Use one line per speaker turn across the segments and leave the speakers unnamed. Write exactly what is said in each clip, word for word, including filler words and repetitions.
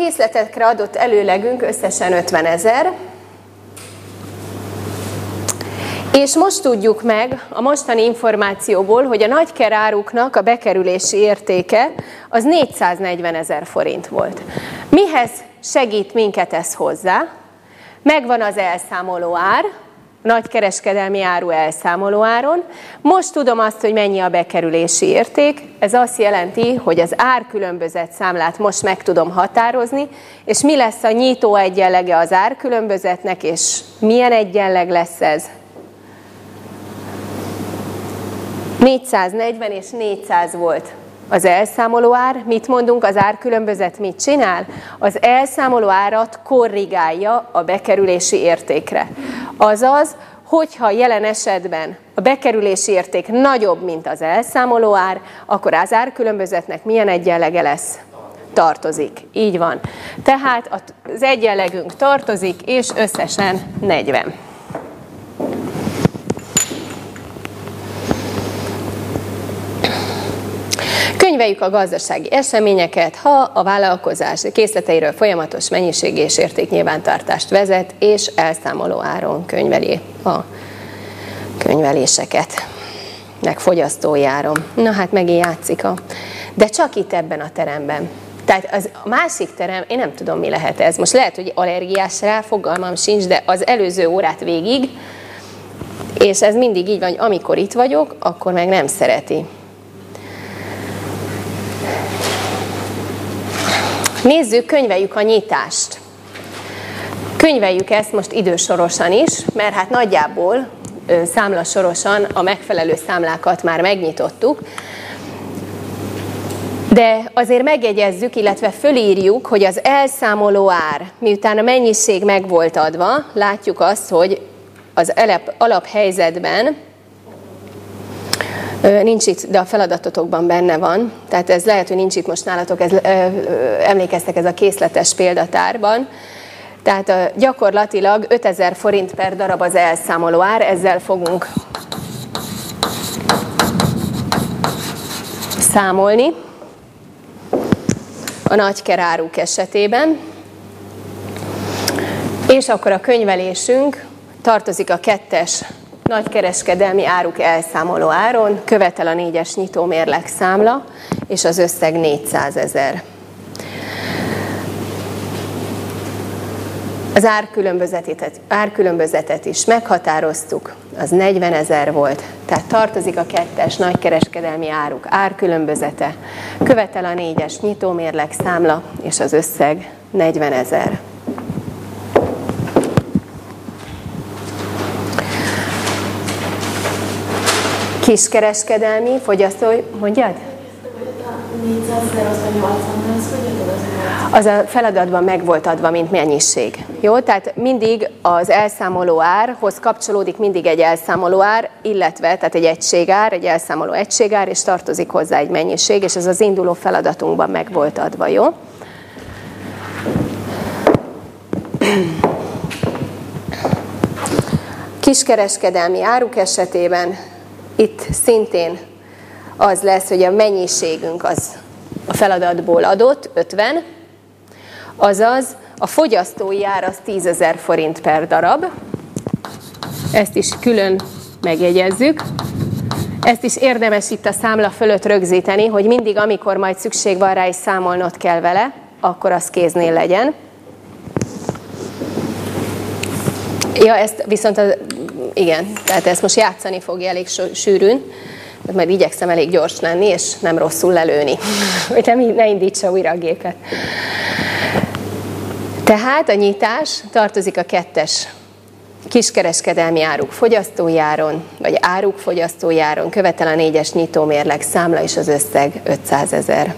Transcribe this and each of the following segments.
készletekre adott előlegünk összesen ötvenezer, és most tudjuk meg a mostani információból, hogy a nagykeráruknak a bekerülési értéke az négyszáznegyvenezer forint volt. Mihez segít minket ez hozzá? Megvan az elszámoló ár, nagykereskedelmi áru elszámoló áron. Most tudom azt, hogy mennyi a bekerülési érték. Ez azt jelenti, hogy az árkülönbözet számlát most meg tudom határozni, és mi lesz a nyitó egyenlege az árkülönbözetnek, és milyen egyenleg lesz ez? négyszáznegyven és négyszáz volt az elszámoló ár. Mit mondunk, az árkülönbözet mit csinál? Az elszámoló árat korrigálja a bekerülési értékre. Azaz, hogyha jelen esetben a bekerülési érték nagyobb, mint az elszámoló ár, akkor az árkülönbözetnek milyen egyenlege lesz? Tartozik. Így van. Tehát az egyenlegünk tartozik, és összesen negyven. Könyveljük a gazdasági eseményeket, ha a vállalkozás készleteiről folyamatos mennyiségi és értéknyilvántartást vezet, és elszámoló áron könyveli a könyveléseket, meg fogyasztói áron. Na hát megint játszik a... De csak itt ebben a teremben. Tehát az, a másik terem, én nem tudom, mi lehet ez. Most lehet, hogy allergiás rá, fogalmam sincs, de az előző órát végig, és ez mindig így van, hogy amikor itt vagyok, akkor meg nem szereti. Nézzük, könyveljük a nyitást. Könyveljük ezt most idősorosan is, mert hát nagyjából számlasorosan a megfelelő számlákat már megnyitottuk. De azért megjegyezzük, illetve fölírjuk, hogy az elszámoló ár, miután a mennyiség meg volt adva, látjuk azt, hogy az alaphelyzetben, nincs itt, de a feladatotokban benne van, tehát ez lehet, hogy nincs itt most nálatok, ez, emlékeztek ez a készletes példatárban, tehát gyakorlatilag ötezer forint per darab az elszámoló ár, ezzel fogunk számolni a nagykeráruk esetében, és akkor a könyvelésünk tartozik a kettes nagykereskedelmi áruk elszámoló áron, követel a négyes nyitómérleg számla, és az összeg négyszázezer. Az árkülönbözetet, árkülönbözetet is meghatároztuk, az negyvenezer volt, tehát tartozik a kettes nagykereskedelmi áruk árkülönbözete, követel a négyes nyitómérleg számla, és az összeg negyvenezer. Kiskereskedelmi, fogyasztói, mondjad? Az a feladatban meg volt adva, mint mennyiség. Jó? Tehát mindig az elszámoló árhoz kapcsolódik mindig egy elszámoló ár, illetve tehát egy egységár, egy elszámoló egységár, és tartozik hozzá egy mennyiség, és ez az induló feladatunkban meg volt adva, jó? Kiskereskedelmi áruk esetében itt szintén az lesz, hogy a mennyiségünk az a feladatból adott, ötven, azaz a fogyasztói ár az tízezer forint per darab. Ezt is külön megjegyezzük. Ezt is érdemes itt a számla fölött rögzíteni, hogy mindig, amikor majd szükség van rá és számolnod kell vele, akkor az kéznél legyen. Ja, ezt viszont az, igen, tehát ezt most játszani fogja elég sűrűn, majd igyekszem elég gyors lenni, és nem rosszul lelőni, hogy nem, ne indítsa újra a gépet. Tehát a nyitás tartozik a kettes kiskereskedelmi áruk fogyasztói áron, vagy áruk fogyasztói áron, követel a négyes nyitómérleg számla, és az összeg ötszázezer.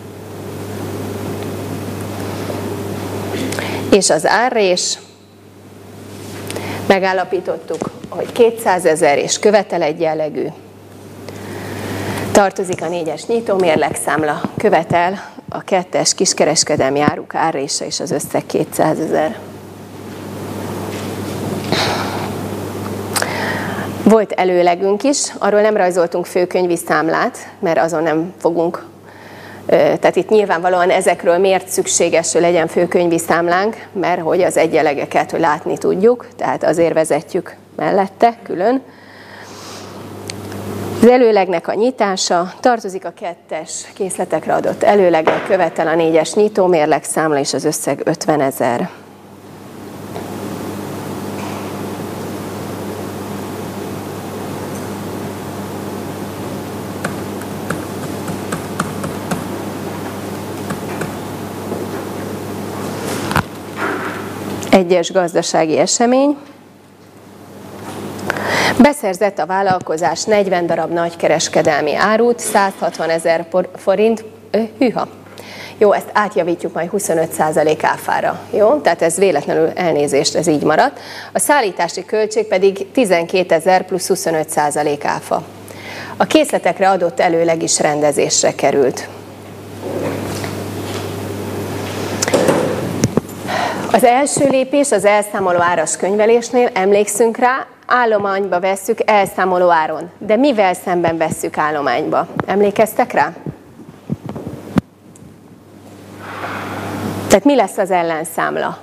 És az árrés, megállapítottuk, hogy kétszázezer és követel egy jellegű. Tartozik a négyes nyitómérleg számla, követel a kettes kiskereskedelmi áruk árrése, és az összeg kétszázezer. Volt előlegünk is, arról nem rajzoltunk főkönyvi számlát, mert azon nem fogunk Tehát itt nyilvánvalóan ezekről miért szükséges, hogy legyen főkönyvi számlánk, mert hogy az egyenlegeket, hogy látni tudjuk, tehát azért vezetjük mellette külön. Az előlegnek a nyitása tartozik a kettes készletekre adott előleggel, követel a négyes nyitómérleg számla és az összeg ötvenezer. Egyes gazdasági esemény. Beszerzett a vállalkozás negyven darab nagykereskedelmi árut, száz hatvanezer forint, hűha. Jó, ezt átjavítjuk majd huszonöt százalék áfára, jó? Tehát ez véletlenül elnézést, ez így maradt. A szállítási költség pedig tizenkétezer plusz huszonöt százalék áfa. A készletekre adott előleg is rendezésre került. Az első lépés az elszámoló áras könyvelésnél, emlékszünk rá, állományba vesszük elszámoló áron. De mivel szemben vesszük állományba? Emlékeztek rá? Tehát mi lesz az ellenszámla?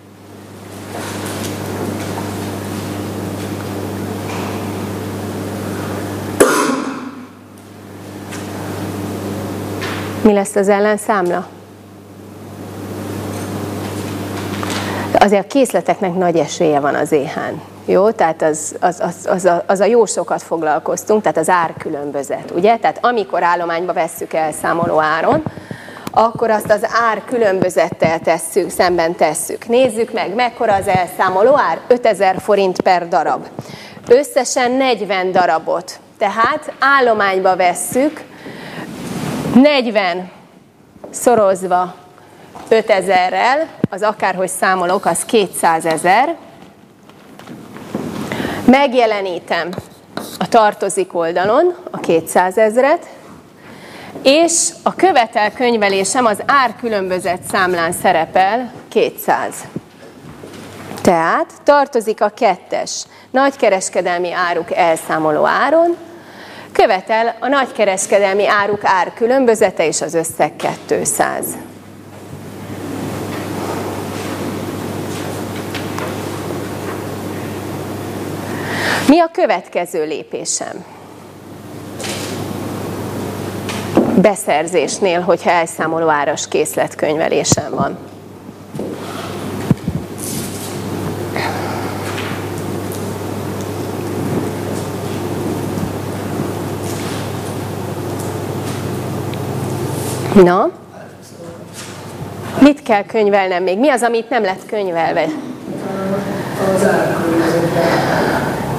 Mi lesz az ellenszámla? Azért a készleteknek nagy esélye van az éhán. Jó, tehát az, az, az, az, a, az a jó sokat foglalkoztunk, tehát az árkülönbözet, ugye? Tehát amikor állományba vesszük elszámoló áron, akkor azt az ár különbözettel tesszük, szemben tesszük. Nézzük meg, mekkora az elszámoló ár? ötezer forint per darab. Összesen negyven darabot. Tehát állományba vesszük, negyven szorozva ötezerrel, az akárhogy számolok, az kétszázezer. Megjelenítem a tartozik oldalon a kétszázezret, és a követel könyvelésem az árkülönbözet számlán szerepel kétszáz. Tehát tartozik a kettes nagykereskedelmi áruk elszámoló áron, követel a nagykereskedelmi áruk árkülönbözete és az összeg kétszáz. Mi a következő lépésem? Beszerzésnél, hogyha elszámoló áras készletkönyvelésem van. Na? Mit kell könyvelnem még? Mi az, amit nem lett könyvelve?
Az árkülönbözetben.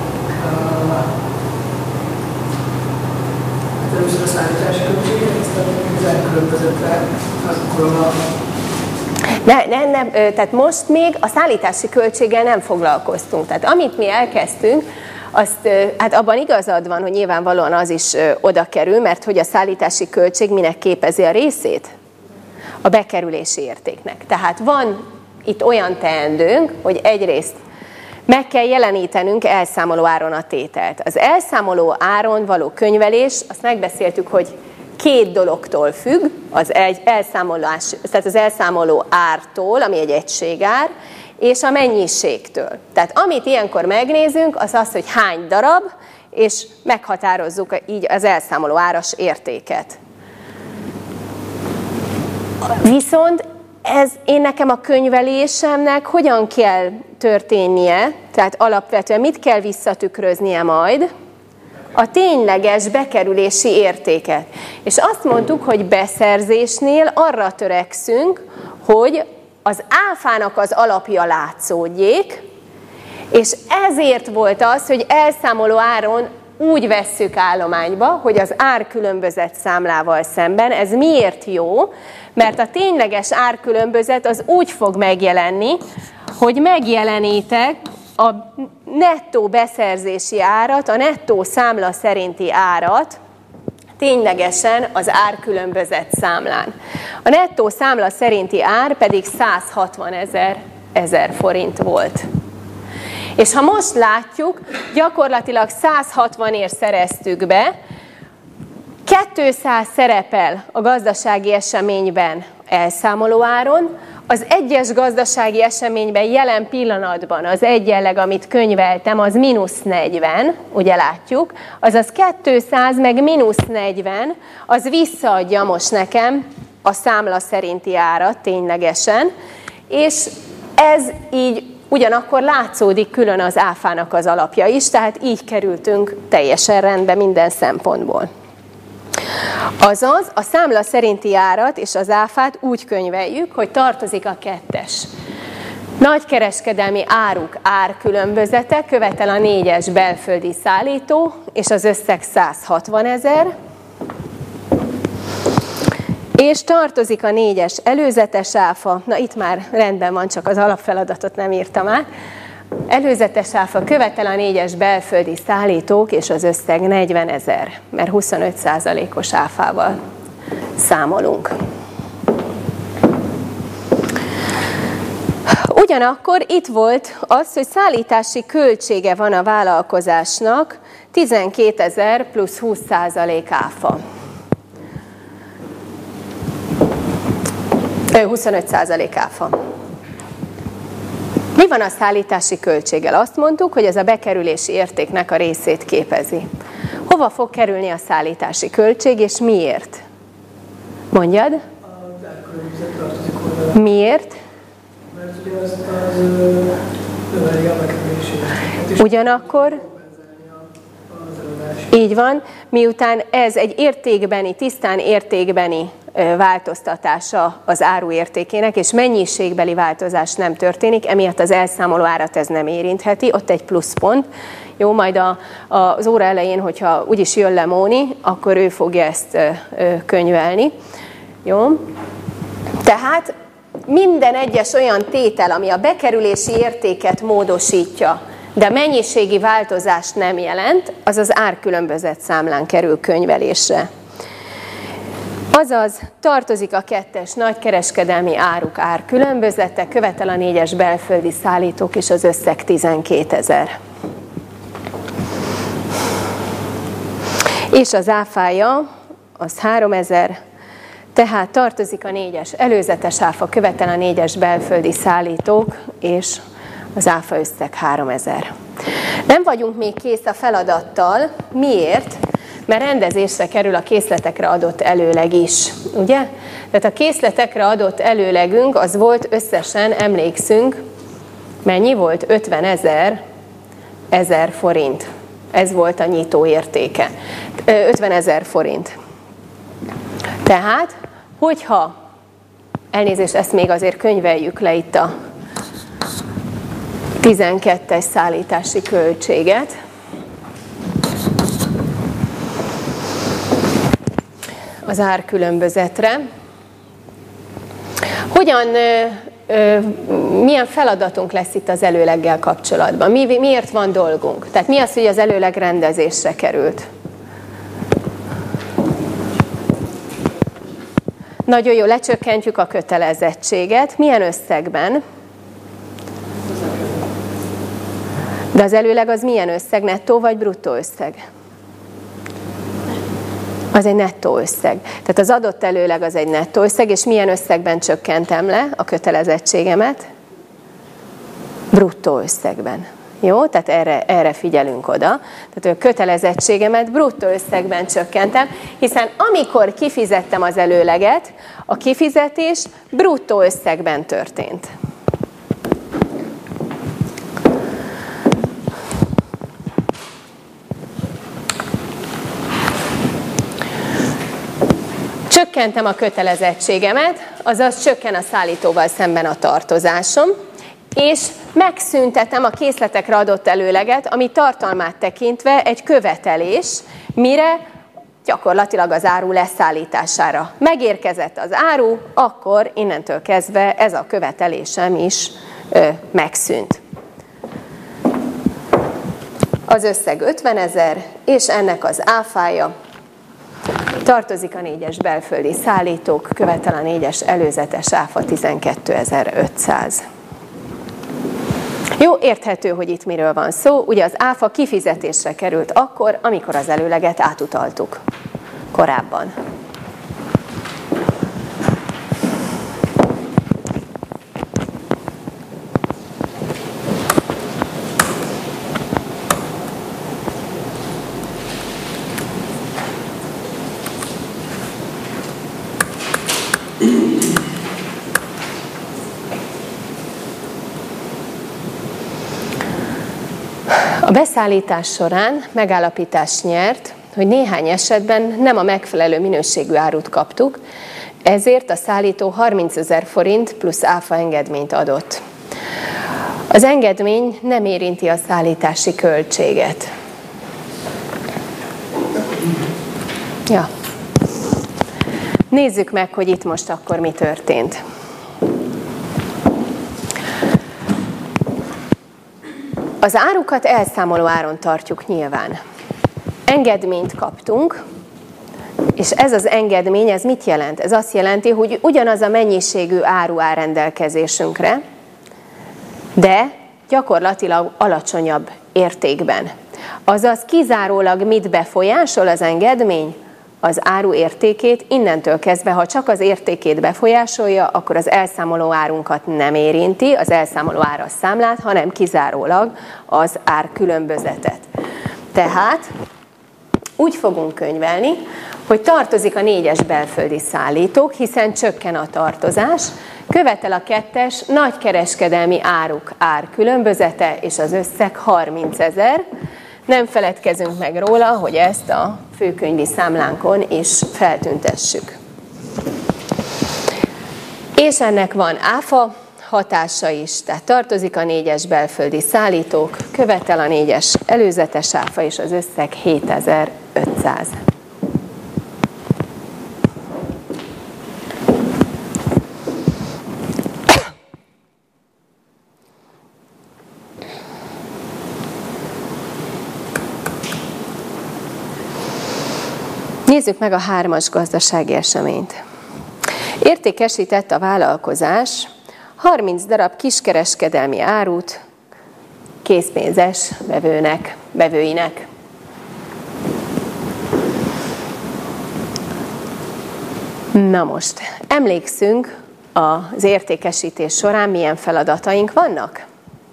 Először a szállítási költséget, aztán az elkülönbözetre, akkor a...
Ne, ne, ne, tehát most még a szállítási költséggel nem foglalkoztunk. Tehát amit mi elkezdtünk, azt, hát abban igazad van, hogy nyilvánvalóan az is oda kerül, mert hogy a szállítási költség minek képezi a részét? A bekerülési értéknek. Tehát van itt olyan teendőnk, hogy egyrészt meg kell jelenítenünk elszámoló áron a tételt. Az elszámoló áron való könyvelés, azt megbeszéltük, hogy két dologtól függ, az egy elszámolás, tehát az elszámoló ártól, ami egy egységár, és a mennyiségtől. Tehát amit ilyenkor megnézünk, az az, hogy hány darab, és meghatározzuk így az elszámoló áras értéket. Viszont ez én nekem a könyvelésemnek hogyan kell történnie, tehát alapvetően mit kell visszatükröznie majd? A tényleges bekerülési értéket. És azt mondtuk, hogy beszerzésnél arra törekszünk, hogy az áfának az alapja látszódjék, és ezért volt az, hogy elszámoló áron úgy vesszük állományba, hogy az árkülönbözet számlával szemben. Ez miért jó? Mert a tényleges árkülönbözet az úgy fog megjelenni, hogy megjelenítek a nettó beszerzési árat, a nettó számla szerinti árat ténylegesen az árkülönbözet számlán. A nettó számla szerinti ár pedig száz hatvanezer forint volt. És ha most látjuk, gyakorlatilag száz hatvanért szereztük be, kétszáz szerepel a gazdasági eseményben elszámolóáron, az egyes gazdasági eseményben jelen pillanatban az egyenleg, amit könyveltem, az mínusz negyven, ugye látjuk, azaz kétszáz meg mínusz negyven, az visszaadja most nekem a számla szerinti árat ténylegesen, és ez így ugyanakkor látszódik külön az áfának az alapja is, tehát így kerültünk teljesen rendbe minden szempontból. Azaz a számla szerinti árat és az áfát úgy könyveljük, hogy tartozik a kettes. Nagykereskedelmi áruk árkülönbözete, követel a négyes belföldi szállító, és az összeg száz hatvan ezer. És tartozik a négyes előzetes áfa, na itt már rendben van, csak az alapfeladatot nem írtam át. Előzetes áfa követel a négyes belföldi szállítók, és az összeg negyven ezer, mert huszonöt százalékos áfával számolunk. Ugyanakkor itt volt az, hogy szállítási költsége van a vállalkozásnak, tizenkétezer plusz húsz százalék áfa. huszonöt százalék áfa. Mi van a szállítási költséggel? Azt mondtuk, hogy ez a bekerülési értéknek a részét képezi. Hova fog kerülni a szállítási költség, és miért? Mondjad? Miért?
Mert ugye az növeli a bekerülési értéket.
Ugyanakkor így van, miután ez egy értékbeni, tisztán értékbeni változtatása az áru értékének, és mennyiségbeli változás nem történik, emiatt az elszámoló árat ez nem érintheti, ott egy pluszpont. Jó, majd a, a, az óra elején, hogyha úgyis jön le Móni, akkor ő fogja ezt ö, ö, könyvelni. Jó? Tehát minden egyes olyan tétel, ami a bekerülési értéket módosítja, de mennyiségi változást nem jelent, az az árkülönbözet számlán kerül könyvelésre. Azaz tartozik a kettes nagykereskedelmi áruk árkülönbözete, követel a négyes belföldi szállítók, és az összeg tizenkétezer. És az áfája az háromezer, tehát tartozik a négyes előzetes áfa, követel a négyes belföldi szállítók, és az áfa összeg háromezer. Nem vagyunk még kész a feladattal. Miért? Mert rendezésre kerül a készletekre adott előleg is, ugye? Tehát a készletekre adott előlegünk az volt összesen, emlékszünk, mennyi volt? ötvenezer ezer forint. Ez volt a nyitó értéke. ötvenezer forint. Tehát, hogyha, elnézést, ezt még azért könyveljük le itt a tizenkettes szállítási költséget. Az árkülönbözetre. Hogyan, ö, ö, milyen feladatunk lesz itt az előleggel kapcsolatban? Mi, miért van dolgunk? Tehát mi az, hogy az előleg rendezésre került? Nagyon jó, lecsökkentjük a kötelezettséget. Milyen összegben? De az előleg az milyen összeg? Nettó vagy bruttó összeg? Az egy nettó összeg. Tehát az adott előleg az egy nettó összeg, és milyen összegben csökkentem le a kötelezettségemet? Bruttó összegben. Jó? Tehát erre, erre figyelünk oda. Tehát a kötelezettségemet bruttó összegben csökkentem, hiszen amikor kifizettem az előleget, a kifizetés bruttó összegben történt. Csökkentem a kötelezettségemet, azaz csökken a szállítóval szemben a tartozásom, és megszüntetem a készletekre adott előleget, ami tartalmát tekintve egy követelés, mire gyakorlatilag az áru leszállítására megérkezett az áru, akkor innentől kezdve ez a követelésem is ö, megszűnt. Az összeg ötvenezer, és ennek az áfája tartozik a négyes belföldi szállítók, követel a négyes előzetes áfa tizenkétezer-ötszáz. Jó, érthető, hogy itt miről van szó. Ugye az áfa kifizetésre került akkor, amikor az előleget átutaltuk. korábban. A beszállítás során megállapítás nyert, hogy néhány esetben nem a megfelelő minőségű árut kaptuk, ezért a szállító harmincezer forint plusz áfa engedményt adott. Az engedmény nem érinti a szállítási költséget. Ja. Nézzük meg, hogy itt most akkor mi történt. Az árukat elszámoló áron tartjuk nyilván. Engedményt kaptunk, és ez az engedmény, ez mit jelent? Ez azt jelenti, hogy ugyanaz a mennyiségű áru áll rendelkezésünkre, de gyakorlatilag alacsonyabb értékben. Azaz kizárólag mit befolyásol az engedmény? Az áru értékét, innentől kezdve, ha csak az értékét befolyásolja, akkor az elszámoló árunkat nem érinti, az elszámoló ára számlát, hanem kizárólag az árkülönbözetet. Tehát úgy fogunk könyvelni, hogy tartozik a négyes belföldi szállítók, hiszen csökken a tartozás, követel a kettes nagykereskedelmi áruk árkülönbözete, és az összeg harmincezer. Nem feledkezünk meg róla, hogy ezt a főkönyvi számlánkon is feltüntessük. És ennek van áfa hatása is, tehát tartozik a négyes belföldi szállítók, követel a négyes előzetes áfa, és az összeg hétezer-ötszáz. Nézzük meg a hármas gazdasági eseményt. Értékesített a vállalkozás harminc darab kiskereskedelmi árut készpénzes vevőnek, vevőinek. Na most, emlékszünk, az értékesítés során milyen feladataink vannak?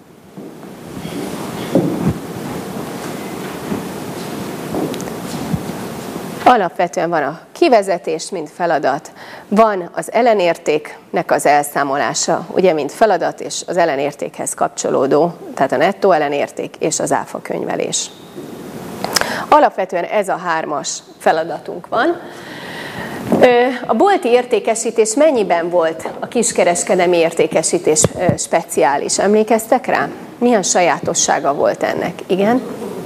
Alapvetően van a kivezetés, mint feladat, van az ellenértéknek az elszámolása, ugye, mint feladat, és az ellenértékhez kapcsolódó, tehát a nettó ellenérték és az áfa könyvelés. Alapvetően ez a hármas feladatunk van. A bolti értékesítés mennyiben volt a kiskereskedelmi értékesítés speciális? Emlékeztek rá? Milyen sajátossága volt ennek? Igen?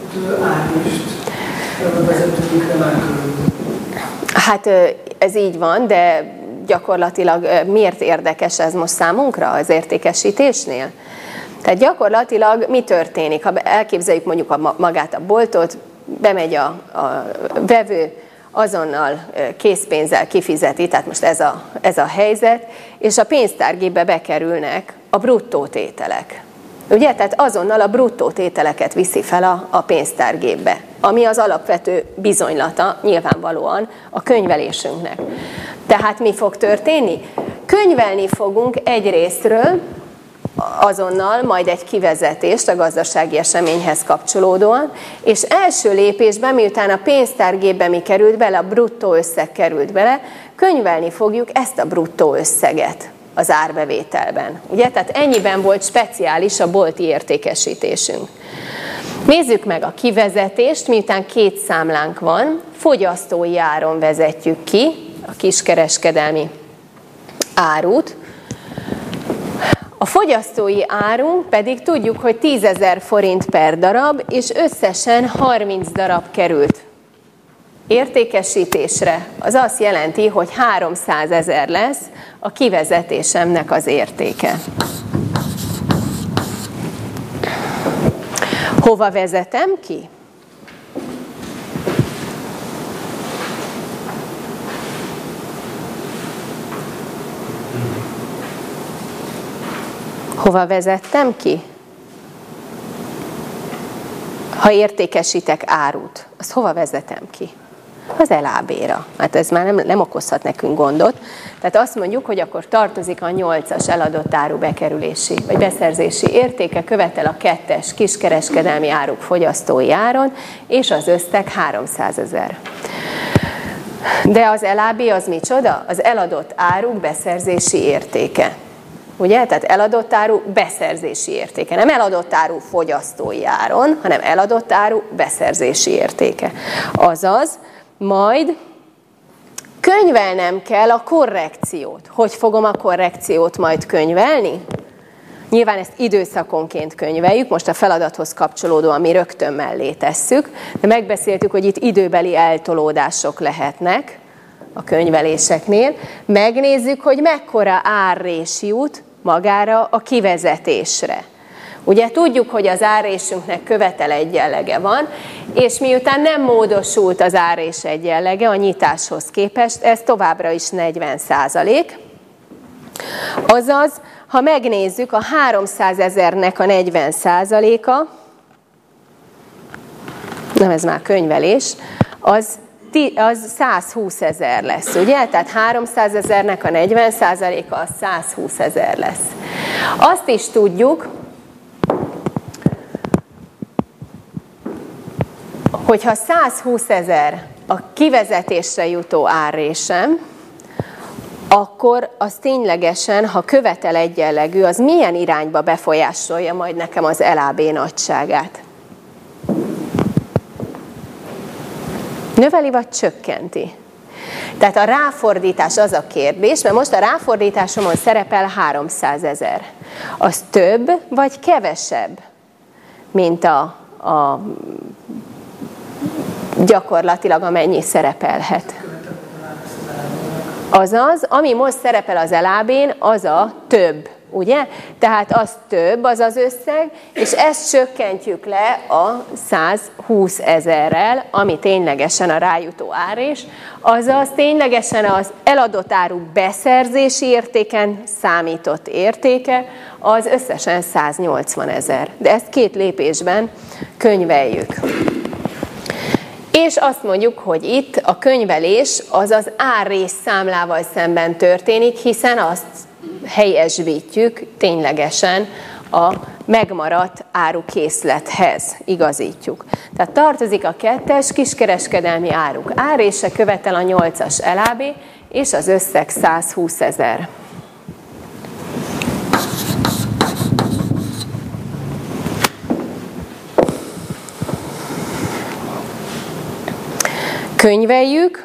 Hát ez így van, de gyakorlatilag miért érdekes ez most számunkra az értékesítésnél? Tehát gyakorlatilag mi történik? Ha elképzeljük mondjuk a, magát a boltot, bemegy a, a vevő, azonnal készpénzzel kifizeti, tehát most ez a, ez a helyzet, és a pénztárgépbe bekerülnek a bruttó tételek. Ugye? Tehát azonnal a bruttó tételeket viszi fel a, a pénztárgépbe, ami az alapvető bizonylata nyilvánvalóan a könyvelésünknek. Tehát mi fog történni? Könyvelni fogunk egyrésztről azonnal majd egy kivezetést a gazdasági eseményhez kapcsolódóan, és első lépésben, miután a pénztárgépbe mi került bele, a bruttó összeg került bele, könyvelni fogjuk ezt a bruttó összeget az árbevételben. Ugye? Tehát ennyiben volt speciális a bolti értékesítésünk. Nézzük meg a kivezetést, miután két számlánk van, fogyasztói áron vezetjük ki a kiskereskedelmi árut. A fogyasztói árunk pedig tudjuk, hogy tízezer forint per darab, és összesen harminc darab került értékesítésre. Az azt jelenti, hogy háromszázezer lesz a kivezetésemnek az értéke. Hova vezetem ki? Hova vezettem ki? Ha értékesítek árut, azt hova vezetem ki? Az el á bé-ra. Hát ez már nem, nem okozhat nekünk gondot. Tehát azt mondjuk, hogy akkor tartozik a nyolcas eladott áru bekerülési vagy beszerzési értéke, követel a kettes kiskereskedelmi áruk fogyasztói áron, és az összeg háromszázezer. De az el á bé az micsoda? Az eladott áruk beszerzési értéke. Ugye? Tehát eladott áru beszerzési értéke. Nem eladott áru fogyasztói áron, hanem eladott áru beszerzési értéke. Azaz, majd könyvelnem kell a korrekciót. Hogy fogom a korrekciót majd könyvelni? Nyilván ezt időszakonként könyveljük, most a feladathoz kapcsolódóan mi rögtön mellé tesszük, de megbeszéltük, hogy itt időbeli eltolódások lehetnek a könyveléseknél. Megnézzük, hogy mekkora árrés jut magára a kivezetésre. Ugye tudjuk, hogy az árrésünknek követel egyenlege van, és miután nem módosult az árrés egyenlege a nyitáshoz képest, ez továbbra is negyven százalék. Azaz, ha megnézzük, a háromszázezernek a negyven százaléka, nem ez már könyvelés, az, az százhúszezer lesz, ugye? Tehát háromszázezernek a negyven százaléka az százhúszezer lesz. Azt is tudjuk, hogyha százhúszezer a kivezetésre jutó árrésem, akkor az ténylegesen, ha követel egyenlegű, az milyen irányba befolyásolja majd nekem az el á bé nagyságát? Növeli vagy csökkenti? Tehát a ráfordítás az a kérdés, mert most a ráfordításomon szerepel háromszázezer. Az több vagy kevesebb, mint a, a gyakorlatilag amennyi szerepelhet? Azaz, ami most szerepel az el á bén, az a több, ugye? Tehát az több, az az összeg, és ezt csökkentjük le a százhúszezerrel, ami ténylegesen a rájutó árrés, azaz ténylegesen az eladott áru beszerzési értéken számított értéke, az összesen száznyolcvanezer. De ezt két lépésben könyveljük. És azt mondjuk, hogy itt a könyvelés az az árrés számlával szemben történik, hiszen azt helyesbítjük ténylegesen a megmaradt árukészlethez, igazítjuk. Tehát tartozik a kettes kiskereskedelmi áruk árrése, követel a nyolcas el á bé, és az összeg százhúszezer. Könyveljük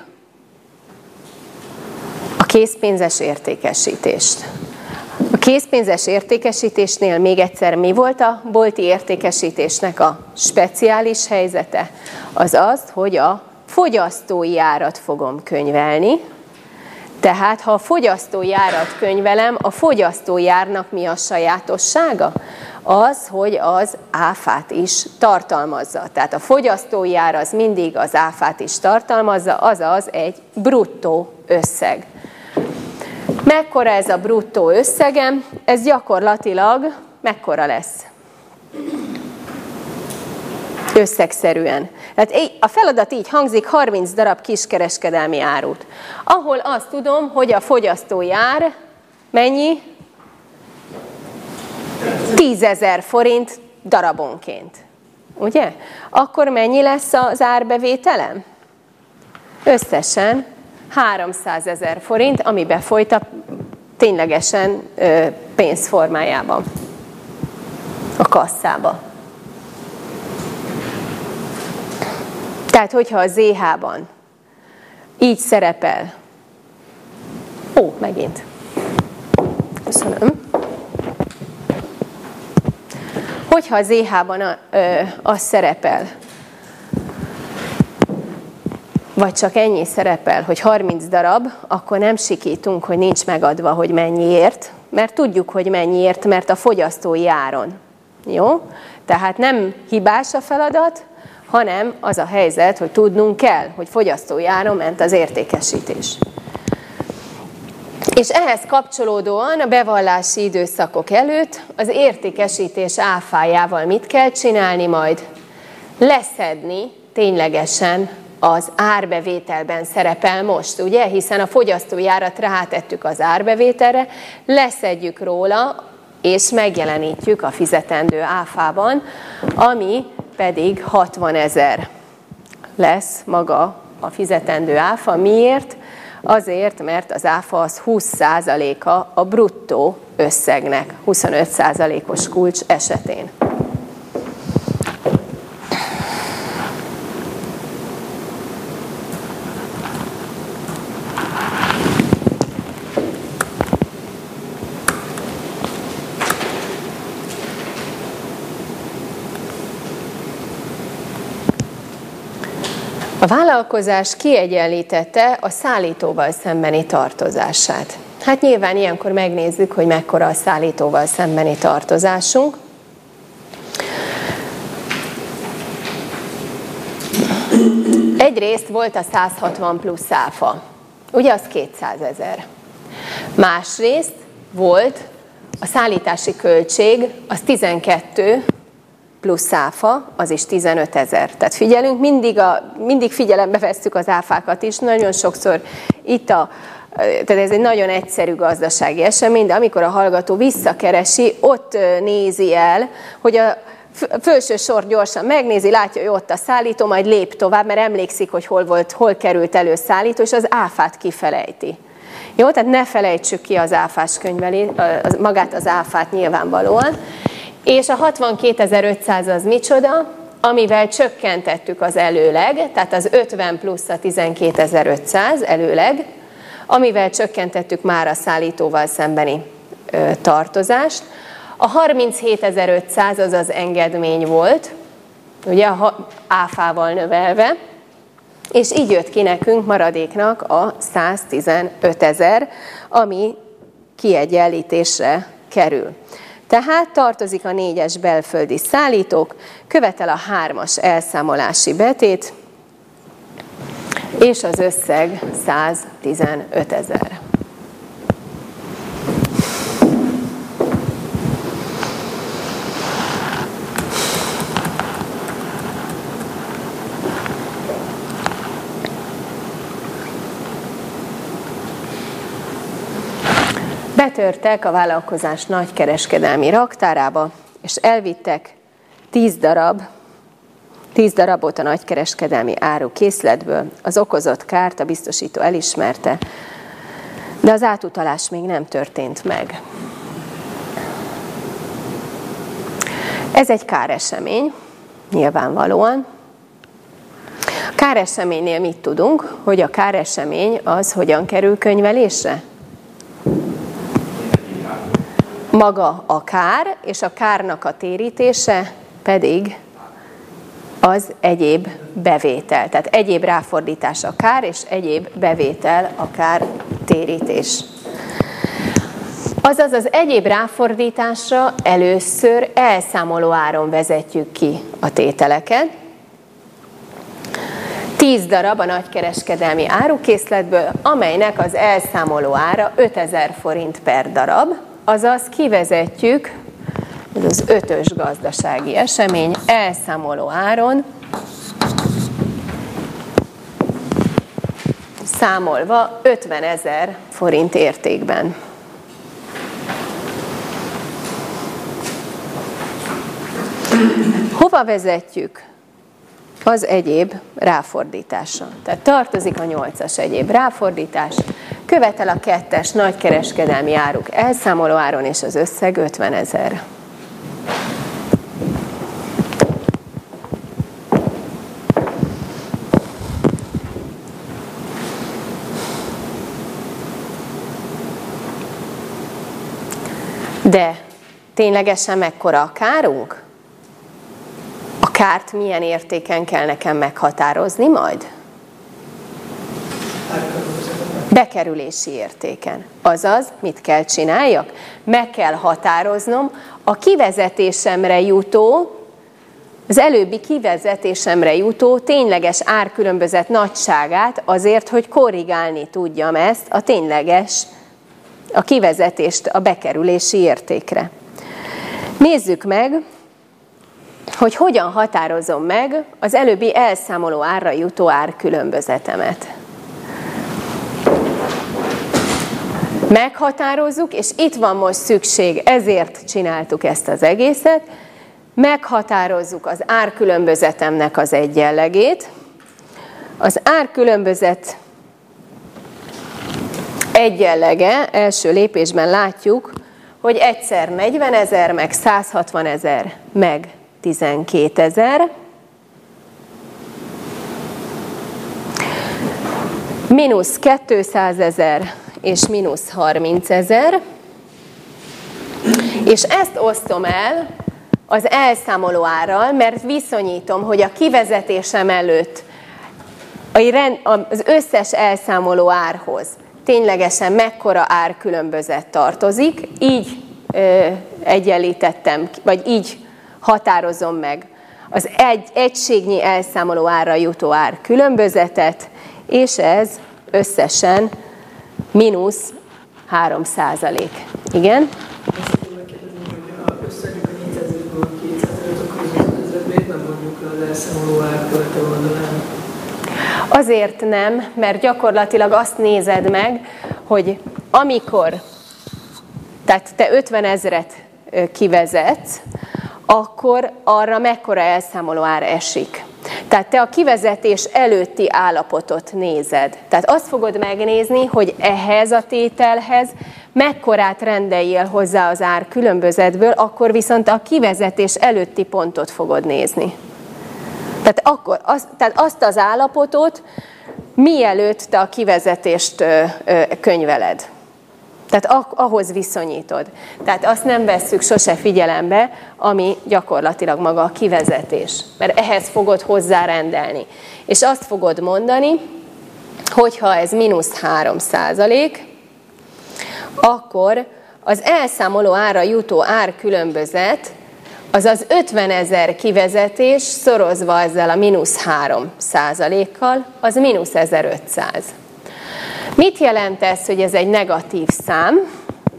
a készpénzes értékesítést. A készpénzes értékesítésnél még egyszer mi volt a bolti értékesítésnek a speciális helyzete? Az az, hogy a fogyasztói árat fogom könyvelni. Tehát, ha a fogyasztói árat könyvelem, a fogyasztói árnak mi a sajátossága? Az, hogy az áfát is tartalmazza. Tehát a fogyasztói ár az mindig az áfát is tartalmazza, azaz egy bruttó összeg. Mekkora ez a bruttó összegem? Ez gyakorlatilag mekkora lesz? Összegszerűen. Tehát a feladat így hangzik, harminc darab kiskereskedelmi árut, ahol azt tudom, hogy a fogyasztói ár mennyi? tízezer forint darabonként. Ugye? Akkor mennyi lesz az árbevételem? Összesen háromszázezer forint, ami befolyt a ténylegesen ö, pénzformájában a kasszába. Tehát, hogyha a zé há-ban így szerepel, ó, megint, köszönöm, hogyha a zé há-ban az szerepel, vagy csak ennyi szerepel, hogy harminc darab, akkor nem sikítunk, hogy nincs megadva, hogy mennyiért, mert tudjuk, hogy mennyiért, mert a fogyasztói áron. Jó? Tehát nem hibás a feladat, hanem az a helyzet, hogy tudnunk kell, hogy fogyasztói áron ment az értékesítés. És ehhez kapcsolódóan a bevallási időszakok előtt az értékesítés áfájával mit kell csinálni majd? Leszedni ténylegesen az árbevételben szerepel most, ugye? Hiszen a fogyasztói árat rátettük az árbevételre, leszedjük róla, és megjelenítjük a fizetendő áfában, ami pedig hatvanezer lesz maga a fizetendő áfa. Miért? Azért, mert az áfa az húsz százaléka a bruttó összegnek, huszonöt százalékos kulcs esetén. A vállalkozás kiegyenlítette a szállítóval szembeni tartozását. Hát nyilván ilyenkor megnézzük, hogy mekkora a szállítóval szembeni tartozásunk. Egyrészt volt a száz hatvan plusz áfa, ugye az kétszázezer. Másrészt volt a szállítási költség, az tizenkettő plusz áfa, az is tizenötezer. Tehát figyelünk, mindig, a, mindig figyelembe vesszük az áfákat is, nagyon sokszor itt a, tehát ez egy nagyon egyszerű gazdasági esemény, de amikor a hallgató visszakeresi, ott nézi el, hogy a felső sor gyorsan megnézi, látja, hogy ott a szállító, majd lép tovább, mert emlékszik, hogy hol volt, hol került elő szállító, és az áfát kifelejti. Jó, tehát ne felejtsük ki az áfás könyvelés, magát az áfát nyilvánvalóan. És a hatvankétezer-ötszáz az micsoda, amivel csökkentettük az előleg, tehát az ötven plusz a tizenkétezer-ötszáz előleg, amivel csökkentettük már a szállítóval szembeni ö, tartozást. A harminchétezer-ötszáz az az engedmény volt, ugye a áfával növelve, és így jött ki nekünk maradéknak a száztizenötezer, ami kiegyenlítésre kerül. Tehát tartozik a négyes belföldi szállítók, követel a hármas elszámolási betét, és az összeg száztizenötezer. Betörtek a vállalkozás nagykereskedelmi raktárába, és elvittek tíz darab, tíz darabot a nagykereskedelmi árukészletből. Az okozott kárt a biztosító elismerte, de az átutalás még nem történt meg. Ez egy káresemény, nyilvánvalóan. A káreseménynél mit tudunk, hogy a káresemény az hogyan kerül könyvelésre? Maga a kár, és a kárnak a térítése pedig az egyéb bevétel. Tehát egyéb ráfordítás a kár, és egyéb bevétel a kár térítés. Azaz az egyéb ráfordításra először elszámoló áron vezetjük ki a tételeket. tíz darab a nagykereskedelmi árukészletből, amelynek az elszámoló ára ötezer forint per darab, azaz kivezetjük, ez az ötös gazdasági esemény, elszámoló áron, számolva ötvenezer forint értékben. Hova vezetjük az egyéb ráfordítása? Tehát tartozik a nyolcas egyéb ráfordítás, követel a kettes nagykereskedelmi áruk elszámoló áron, és az összeg ötvenezer. De ténylegesen mekkora a kárunk? A kárt milyen értéken kell nekem meghatározni majd? Bekerülési értéken. Azaz, mit kell csináljak? Meg kell határoznom a kivezetésemre jutó, az előbbi kivezetésemre jutó tényleges árkülönbözet nagyságát azért, hogy korrigálni tudjam ezt a tényleges, a kivezetést a bekerülési értékre. Nézzük meg, hogy hogyan határozom meg az előbbi elszámoló árra jutó árkülönbözetemet. Meghatározzuk, és itt van most szükség, ezért csináltuk ezt az egészet, meghatározzuk az árkülönbözetemnek az egyenlegét. Az árkülönbözet egyenlege első lépésben látjuk, hogy egyszer negyvenezer, meg százhatvanezer, meg tizenkétezer, mínusz kétszázezer és mínusz harmincezer, és ezt osztom el az elszámoló árral, mert viszonyítom, hogy a kivezetésem előtt az összes elszámoló árhoz ténylegesen mekkora árkülönbözet tartozik, így ö, egyenlítettem, vagy így határozom meg az egy egységnyi elszámoló árra jutó árkülönbözetet, és ez összesen mínusz három százalék. Igen?
Azt tudom megkérdezni, hogy a összegük a négyszázezrből kétszázezer, akkor az ötvenezer miért nem mondjuk le az elszámoló ár követő oldalán?
Azért nem, mert gyakorlatilag azt nézed meg, hogy amikor, tehát te ötvenezret kivezetsz, akkor arra mekkora elszámoló ár esik. Tehát te a kivezetés előtti állapotot nézed. Tehát azt fogod megnézni, hogy ehhez a tételhez mekkorát rendeljél hozzá az ár különbözetből, akkor viszont a kivezetés előtti pontot fogod nézni. Tehát, akkor, az, tehát azt az állapotot, mielőtt te a kivezetést ö, ö, könyveled. Tehát ahhoz viszonyítod. Tehát azt nem vesszük sose figyelembe, ami gyakorlatilag maga a kivezetés. Mert ehhez fogod hozzárendelni. És azt fogod mondani, hogyha ez mínusz három százalék, akkor az elszámoló árra jutó árkülönbözet, azaz ötvenezer kivezetés szorozva ezzel a mínusz három százalékkal, az mínusz ezerötszáz. Mit jelent ez, hogy ez egy negatív szám?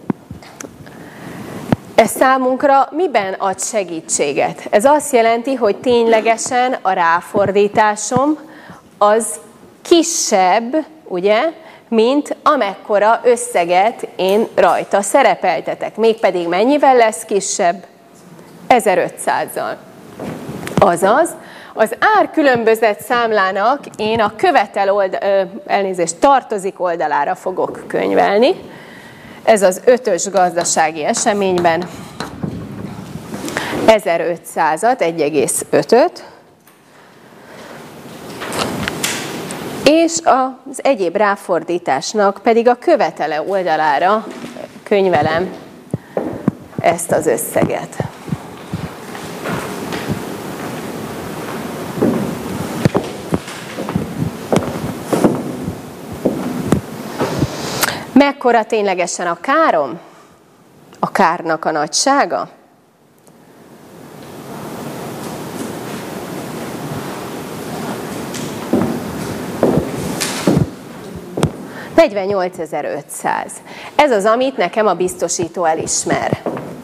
Ez számunkra miben ad segítséget? Ez azt jelenti, hogy ténylegesen a ráfordításom az kisebb, ugye, mint amekkora összeget én rajta szerepeltetek. Mégpedig mennyivel lesz kisebb? ezerötszázzal. Azaz, az árkülönbözet számlának én a követel oldal, elnézést, tartozik oldalára fogok könyvelni. Ez az ötös gazdasági eseményben ezerötszázat, egy egész ötöt. És az egyéb ráfordításnak pedig a követele oldalára könyvelem ezt az összeget. Mekkora ténylegesen a károm? A kárnak a nagysága? negyvennyolcezer-ötszáz. Ez az, amit nekem a biztosító elismer.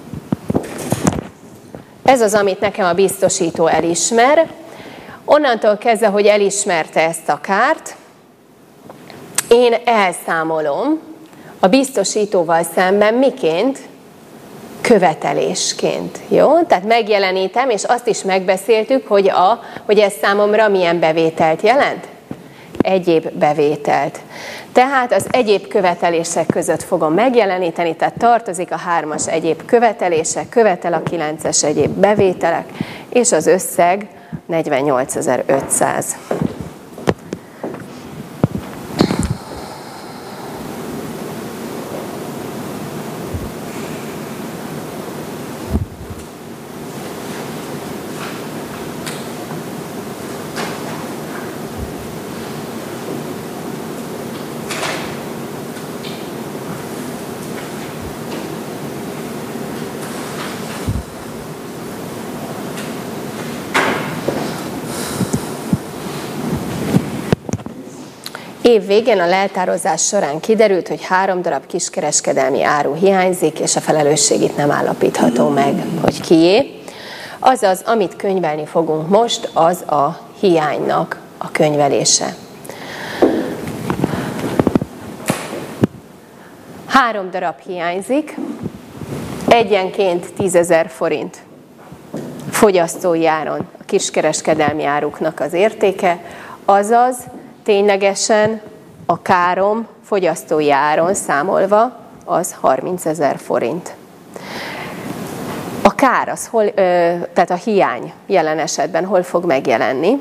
Ez az, amit nekem a biztosító elismer. Onnantól kezdve, hogy elismerte ezt a kárt, én elszámolom a biztosítóval szemben miként? Követelésként. Jó? Tehát megjelenítem, és azt is megbeszéltük, hogy, a, hogy ez számomra milyen bevételt jelent? Egyéb bevételt. Tehát az egyéb követelések között fogom megjeleníteni, tehát tartozik a hármas egyéb követelések, követel a kilences egyéb bevételek, és az összeg negyvennyolcezer-ötszáz. Év végén a leltározás során kiderült, hogy három darab kiskereskedelmi áru hiányzik, és a felelősség itt nem állapítható meg, hogy kié. Azaz, amit könyvelni fogunk most, az a hiánynak a könyvelése. Három darab hiányzik, egyenként tízezer forint fogyasztói áron a kiskereskedelmi áruknak az értéke, azaz ténylegesen a károm fogyasztói áron számolva az harmincezer forint. A kár, az hol, ö, tehát a hiány jelen esetben hol fog megjelenni?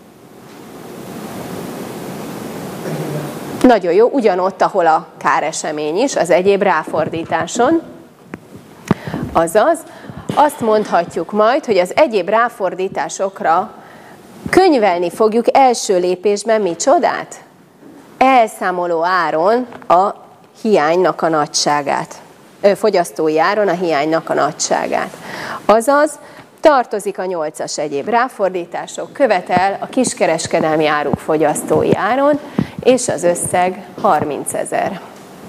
Nagyon jó, ugyanott, ahol a káresemény is, az egyéb ráfordításon. Azaz, azt mondhatjuk majd, hogy az egyéb ráfordításokra könyvelni fogjuk első lépésben micsodát? Elszámoló áron a hiánynak a nagyságát. Fogyasztói áron a hiánynak a nagyságát. Azaz, tartozik a nyolcas egyéb ráfordítások, követel a kiskereskedelmi áruk fogyasztói áron, és az összeg harmincezer.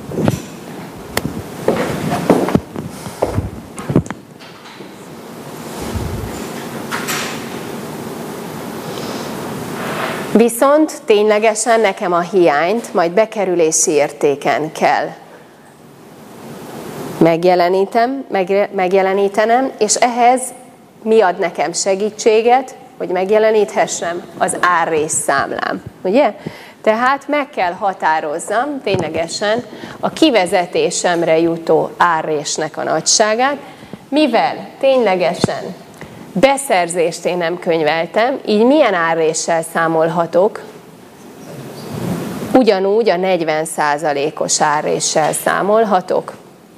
Viszont ténylegesen nekem a hiányt majd bekerülési értéken kell megjelenítem, meg, megjelenítenem, és ehhez mi ad nekem segítséget, hogy megjeleníthessem? Az árrészszámlám, ugye? Tehát meg kell határozzam ténylegesen a kivezetésemre jutó árrésnek a nagyságát, mivel ténylegesen beszerzést én nem könyveltem, így milyen árréssel számolhatok? Ugyanúgy a negyven százalékos árréssel számolhatok.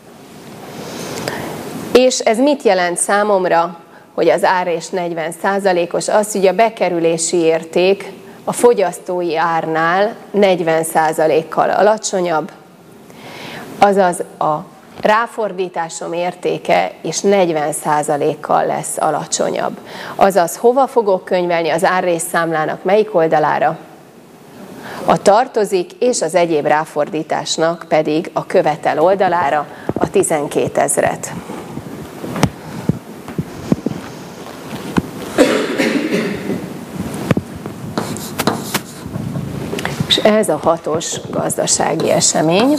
És ez mit jelent számomra, hogy az árrés negyven százalékos? Az, hogy a bekerülési érték a fogyasztói árnál negyven százalékkal alacsonyabb, azaz a ráfordításom értéke is negyven százalékkal lesz alacsonyabb. Azaz, hova fogok könyvelni az árrészszámlának melyik oldalára? A tartozik és az egyéb ráfordításnak pedig a követel oldalára, a tizenkétezret. És ez a hatos gazdasági esemény.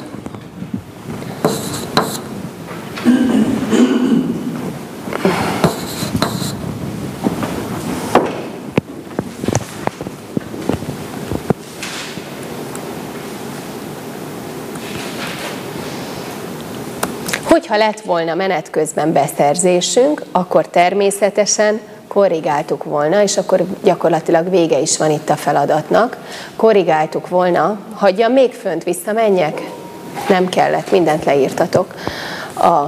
Hogyha lett volna menet közben beszerzésünk, akkor természetesen korrigáltuk volna, és akkor gyakorlatilag vége is van itt a feladatnak. Korrigáltuk volna, hagyjam még fönt, visszamenjek? Nem kellett, mindent leírtatok. A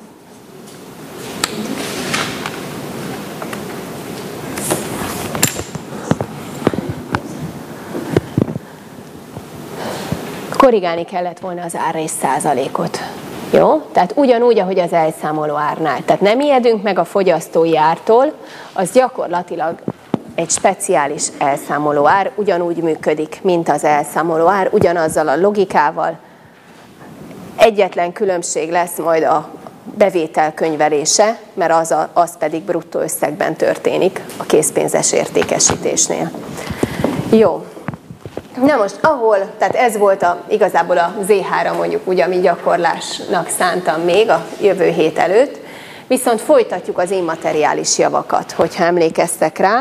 korrigálni kellett volna az árrés százalékot. Jó? Tehát ugyanúgy, ahogy az elszámoló árnál. Tehát nem ijedünk meg a fogyasztói ártól, az gyakorlatilag egy speciális elszámoló ár, ugyanúgy működik, mint az elszámoló ár, ugyanazzal a logikával. Egyetlen különbség lesz majd a bevétel könyvelése, mert az, a, az pedig bruttó összegben történik a készpénzes értékesítésnél. Jó. Na most, ahol, tehát ez volt a, igazából a zé három mondjuk úgy, ami gyakorlásnak szántam még a jövő hét előtt, viszont folytatjuk az immateriális javakat, hogyha emlékeztek rá.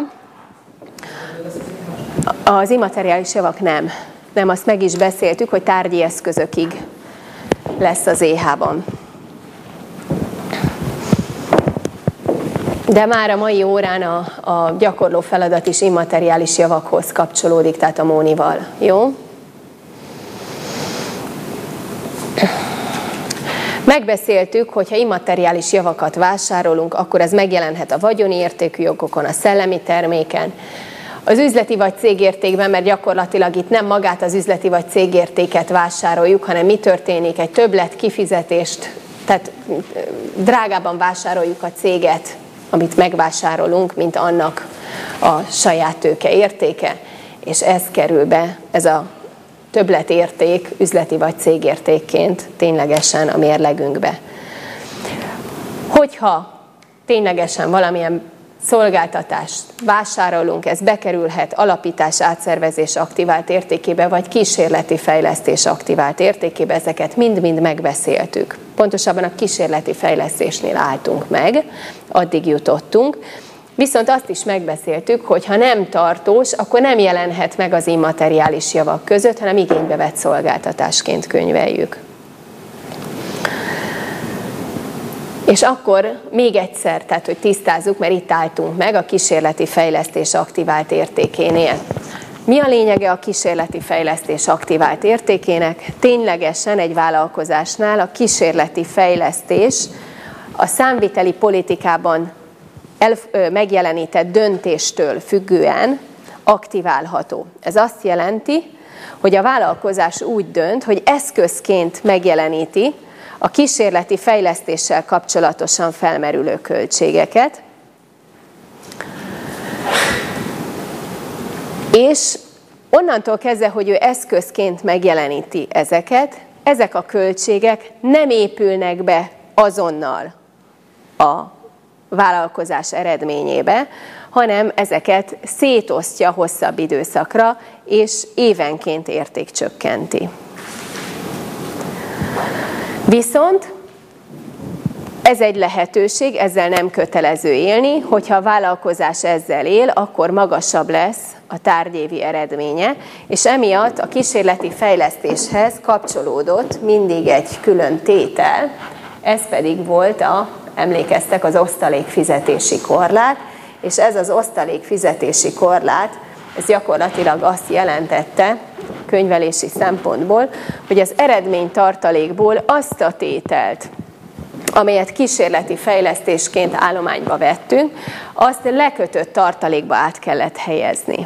Az immateriális javak nem. Nem, azt meg is beszéltük, hogy tárgyi eszközökig lesz az é há-ban. De már a mai órán a, a gyakorló feladat is immateriális javakhoz kapcsolódik, tehát a Mónival. Jó? Megbeszéltük, hogy ha immateriális javakat vásárolunk, akkor ez megjelenhet a vagyoni értékű jogokon, a szellemi terméken, az üzleti vagy cégértékben, mert gyakorlatilag itt nem magát az üzleti vagy cégértéket vásároljuk, hanem mi történik, egy többlet kifizetést, tehát drágában vásároljuk a céget, amit megvásárolunk, mint annak a saját tőke értéke, és ez kerül be, ez a többletérték üzleti vagy cégértékként ténylegesen a mérlegünkbe. Hogyha ténylegesen valamilyen szolgáltatást vásárolunk, ez bekerülhet alapítás, átszervezés aktivált értékébe, vagy kísérleti fejlesztés aktivált értékébe, ezeket mind-mind megbeszéltük. Pontosabban a kísérleti fejlesztésnél álltunk meg, addig jutottunk. Viszont azt is megbeszéltük, hogy ha nem tartós, akkor nem jelenhet meg az immateriális javak között, hanem igénybe vett szolgáltatásként könyveljük. És akkor még egyszer, tehát hogy tisztázzuk, mert itt álltunk meg a kísérleti fejlesztés aktivált értékénél. Mi a lényege a kísérleti fejlesztés aktivált értékének? Ténylegesen egy vállalkozásnál a kísérleti fejlesztés a számviteli politikában el, ö, megjelenített döntéstől függően aktiválható. Ez azt jelenti, hogy a vállalkozás úgy dönt, hogy eszközként megjeleníti a kísérleti fejlesztéssel kapcsolatosan felmerülő költségeket, és onnantól kezdve, hogy ő eszközként megjeleníti ezeket, ezek a költségek nem épülnek be azonnal a vállalkozás eredményébe, hanem ezeket szétosztja hosszabb időszakra, és évenként értékcsökkenti. Viszont ez egy lehetőség, ezzel nem kötelező élni, hogyha a vállalkozás ezzel él, akkor magasabb lesz a tárgyévi eredménye, és emiatt a kísérleti fejlesztéshez kapcsolódott mindig egy külön tétel, ez pedig volt a, emlékeztek, az osztalékfizetési korlát, és ez az osztalékfizetési korlát, ez gyakorlatilag azt jelentette, könyvelési szempontból, hogy az eredménytartalékból azt a tételt, amelyet kísérleti fejlesztésként állományba vettünk, azt lekötött tartalékba át kellett helyezni.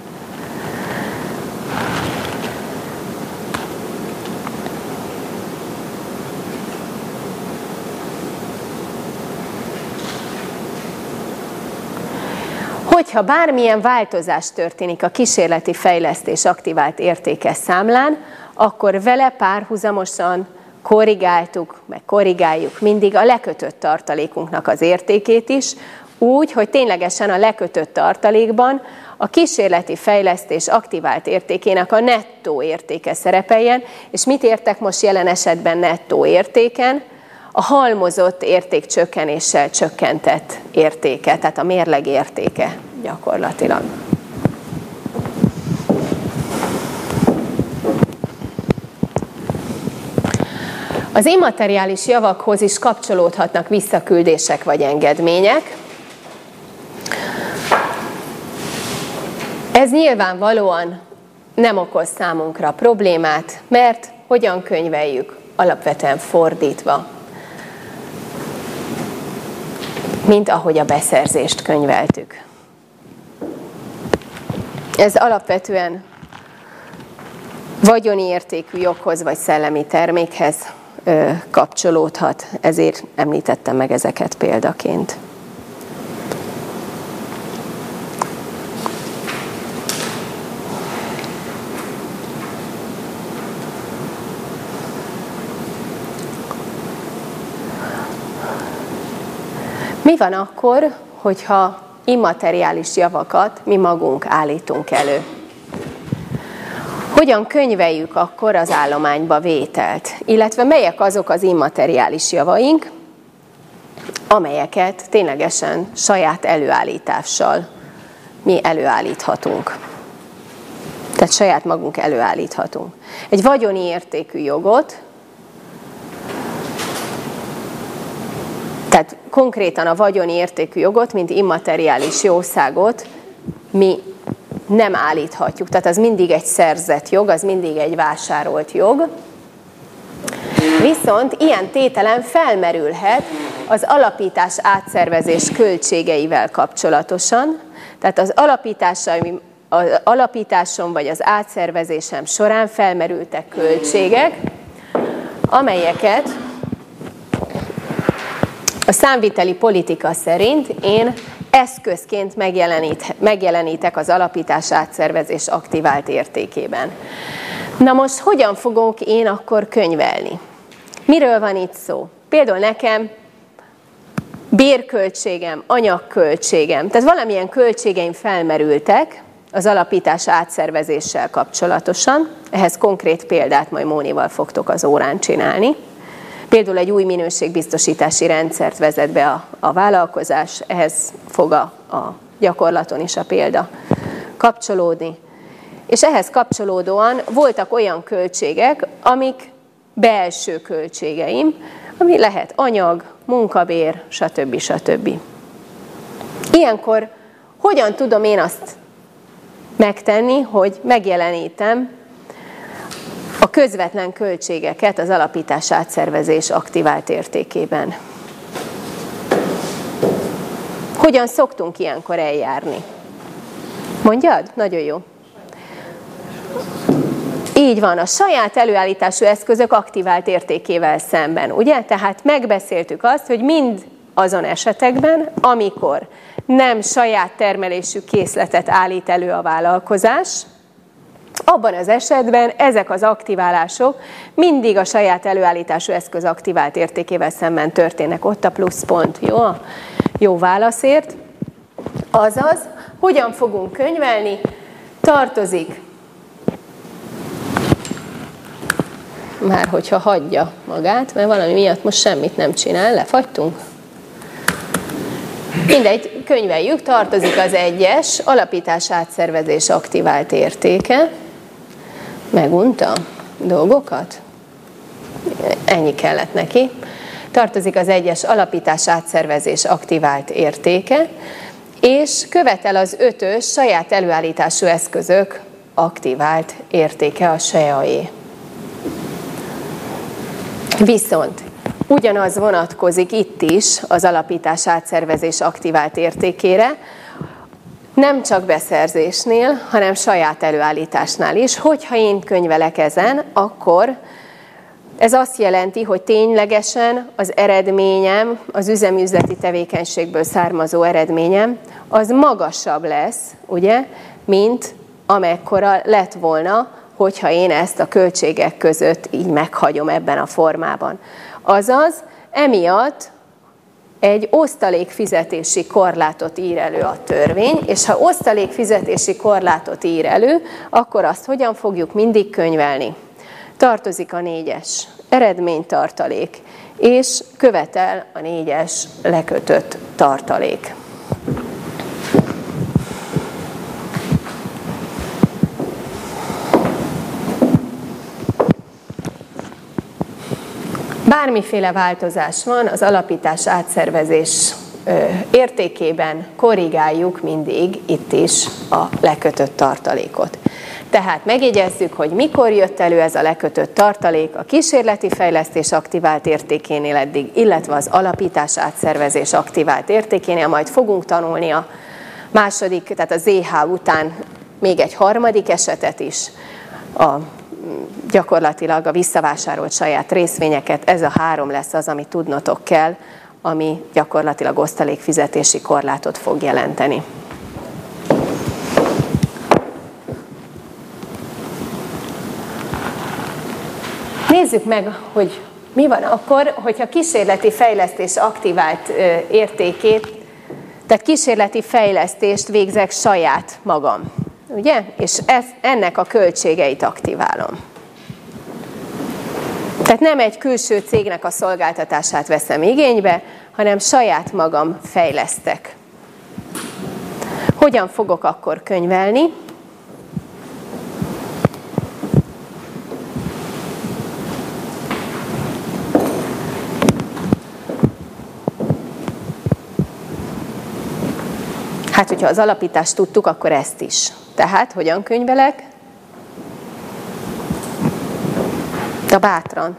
Hogyha bármilyen változás történik a kísérleti fejlesztés aktivált értékes számlán, akkor vele párhuzamosan korrigáltuk, meg korrigáljuk mindig a lekötött tartalékunknak az értékét is, úgy, hogy ténylegesen a lekötött tartalékban a kísérleti fejlesztés aktivált értékének a nettó értéke szerepeljen, és mit értek most jelen esetben nettó értéken? A halmozott értékcsökkenéssel csökkentett értéke, tehát a mérleg értéke gyakorlatilag. Az immateriális javakhoz is kapcsolódhatnak visszaküldések vagy engedmények. Ez nyilvánvalóan nem okoz számunkra problémát, mert hogyan könyveljük? Alapvetően fordítva, mint ahogy a beszerzést könyveltük. Ez alapvetően vagyoni értékű joghoz vagy szellemi termékhez ö, kapcsolódhat, ezért említettem meg ezeket példaként. Mi van akkor, hogyha immateriális javakat mi magunk állítunk elő? Hogyan könyveljük akkor az állományba vételt? Illetve melyek azok az immateriális javaink, amelyeket ténylegesen saját előállítással mi előállíthatunk? Tehát saját magunk előállíthatunk. Egy vagyoni értékű jogot, tehát konkrétan a vagyoni értékű jogot, mint immateriális jószágot mi nem állíthatjuk. Tehát az mindig egy szerzett jog, az mindig egy vásárolt jog. Viszont ilyen tételen felmerülhet az alapítás átszervezés költségeivel kapcsolatosan. Tehát az alapításom, az alapításom vagy az átszervezésem során felmerültek költségek, amelyeket a számviteli politika szerint én eszközként megjelenítek az alapítás átszervezés aktivált értékében. Na most hogyan fogok én akkor könyvelni? Miről van itt szó? Például nekem bérköltségem, anyagköltségem, tehát valamilyen költségeim felmerültek az alapítás átszervezéssel kapcsolatosan. Ehhez konkrét példát majd Mónival fogtok az órán csinálni. Például egy új minőségbiztosítási rendszert vezet be a, a vállalkozás, ehhez fog a, a gyakorlaton is a példa kapcsolódni. És ehhez kapcsolódóan voltak olyan költségek, amik belső költségeim, ami lehet anyag, munkabér, stb. stb. Ilyenkor hogyan tudom én azt megtenni, hogy megjelenítem a közvetlen költségeket az alapítás átszervezés aktivált értékében? Hogyan szoktunk ilyenkor eljárni? Mondjad? Nagyon jó. Így van, a saját előállítású eszközök aktivált értékével szemben, ugye? Tehát megbeszéltük azt, hogy mind azon esetekben, amikor nem saját termelésű készletet állít elő a vállalkozás, abban az esetben ezek az aktiválások mindig a saját előállítású eszköz aktivált értékével szemben történnek. Ott a pluszpont, jó? Jó válaszért. Azaz, hogyan fogunk könyvelni? Tartozik, már hogyha hagyja magát, mert valami miatt most semmit nem csinál, lefagytunk. Mindegy, könyveljük, tartozik az egyes, alapítás átszervezés aktivált értéke. Megunta dolgokat? Ennyi kellett neki. Tartozik az egyes alapítás átszervezés aktivált értéke, és követel az ötös saját előállítású eszközök aktivált értéke, a S E A-é. Viszont ugyanaz vonatkozik itt is az alapítás átszervezés aktivált értékére, nem csak beszerzésnél, hanem saját előállításnál is. Hogyha én könyvelek ezen, akkor ez azt jelenti, hogy ténylegesen az eredményem, az üzemüzleti tevékenységből származó eredményem, az magasabb lesz, ugye, mint amekkora lett volna, hogyha én ezt a költségek között így meghagyom ebben a formában. Azaz, emiatt egy osztalékfizetési korlátot ír elő a törvény, és ha osztalékfizetési korlátot ír elő, akkor azt hogyan fogjuk mindig könyvelni? Tartozik a négyes eredménytartalék, és követel a négyes lekötött tartalék. Bármiféle változás van, az alapítás átszervezés értékében korrigáljuk mindig itt is a lekötött tartalékot. Tehát megjegyezzük, hogy mikor jött elő ez a lekötött tartalék a kísérleti fejlesztés aktivált értékénél eddig, illetve az alapítás átszervezés aktivált értékénél, majd fogunk tanulni a második, tehát a zé há után még egy harmadik esetet is, a gyakorlatilag a visszavásárolt saját részvényeket, ez a három lesz az, amit tudnotok kell, ami gyakorlatilag osztalékfizetési korlátot fog jelenteni. Nézzük meg, hogy mi van akkor, hogyha kísérleti fejlesztés aktivált értékét, tehát kísérleti fejlesztést végzek saját magam. Ugye? És ez, ennek a költségeit aktiválom. Tehát nem egy külső cégnek a szolgáltatását veszem igénybe, hanem saját magam fejlesztek. Hogyan fogok akkor könyvelni? Hát, hogyha az alapítást tudtuk, akkor ezt is. Tehát, hogyan könyvelek? De bátran.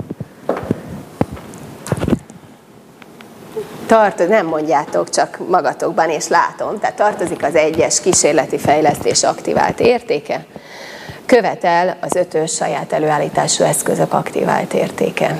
Tartoz, nem mondjátok, csak magatokban, és látom. Tehát tartozik az egyes kísérleti fejlesztés aktivált értéke, követel az ötös saját előállítású eszközök aktivált értéke.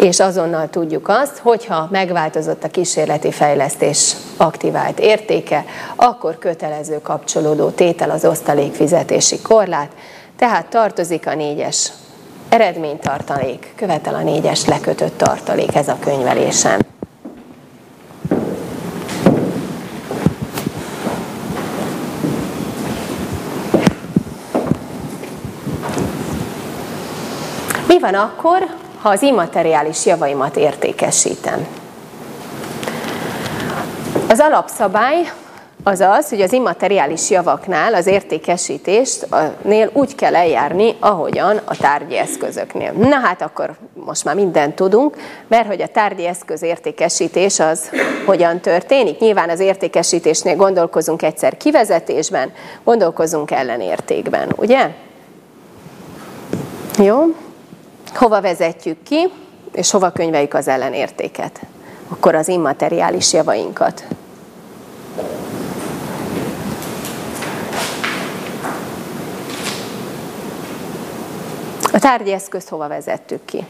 És azonnal tudjuk azt, hogyha megváltozott a kísérleti fejlesztés aktivált értéke, akkor kötelező kapcsolódó tétel az osztalékfizetési korlát, tehát tartozik a négyes eredménytartalék, követel a négyes lekötött tartalék, ez a könyvelésen. Mi van akkor, ha az immateriális javaimat értékesítem? Az alapszabály az az, hogy az immateriális javaknál az értékesítésnél úgy kell eljárni, ahogyan a tárgyi eszközöknél. Na hát akkor most már mindent tudunk, mert hogy a tárgyi eszköz értékesítés az hogyan történik. Nyilván az értékesítésnél gondolkozunk egyszer kivezetésben, gondolkozunk ellenértékben, ugye? Jó? Hova vezetjük ki, és hova könyveljük az ellenértéket? Akkor az immateriális javainkat. A tárgyi eszközt hova vezettük ki?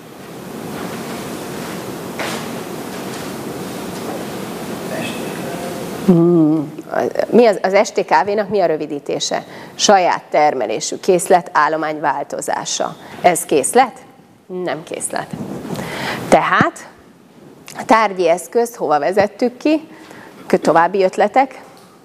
Hmm. Mi az, az es té ká vé-nak mi a rövidítése? Saját termelésű készlet állomány változása. Ez készlet? Nem készlet. Tehát a tárgyi eszközt hova vezettük ki? További ötletek?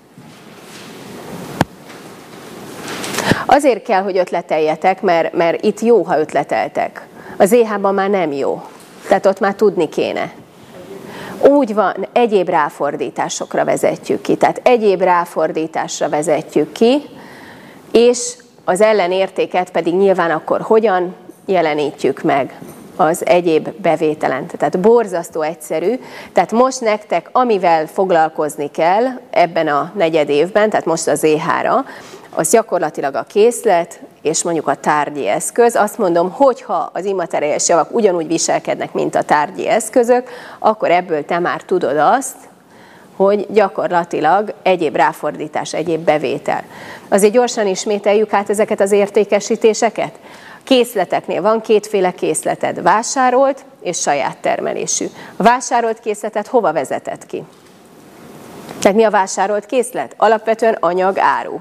Azért kell, hogy ötleteljetek, mert, mert itt jó, ha ötleteltek. Az é há-ban már nem jó. Tehát ott már tudni kéne. Úgy van, egyéb ráfordításokra vezetjük ki. Tehát egyéb ráfordításra vezetjük ki, és az ellenértéket pedig nyilván akkor hogyan jelenítjük meg az egyéb bevételen. Tehát borzasztó egyszerű. Tehát most nektek, amivel foglalkozni kell ebben a negyed évben, tehát most az é há-ra, az gyakorlatilag a készlet, és mondjuk a tárgyi eszköz. Azt mondom, hogyha az immateriális javak ugyanúgy viselkednek, mint a tárgyi eszközök, akkor ebből te már tudod azt, hogy gyakorlatilag egyéb ráfordítás, egyéb bevétel. Azért gyorsan ismételjük át ezeket az értékesítéseket. Készleteknél van kétféle készleted, vásárolt és saját termelésű. A vásárolt készletet hova vezeted ki? Tehát mi a vásárolt készlet? Alapvetően anyag, áru.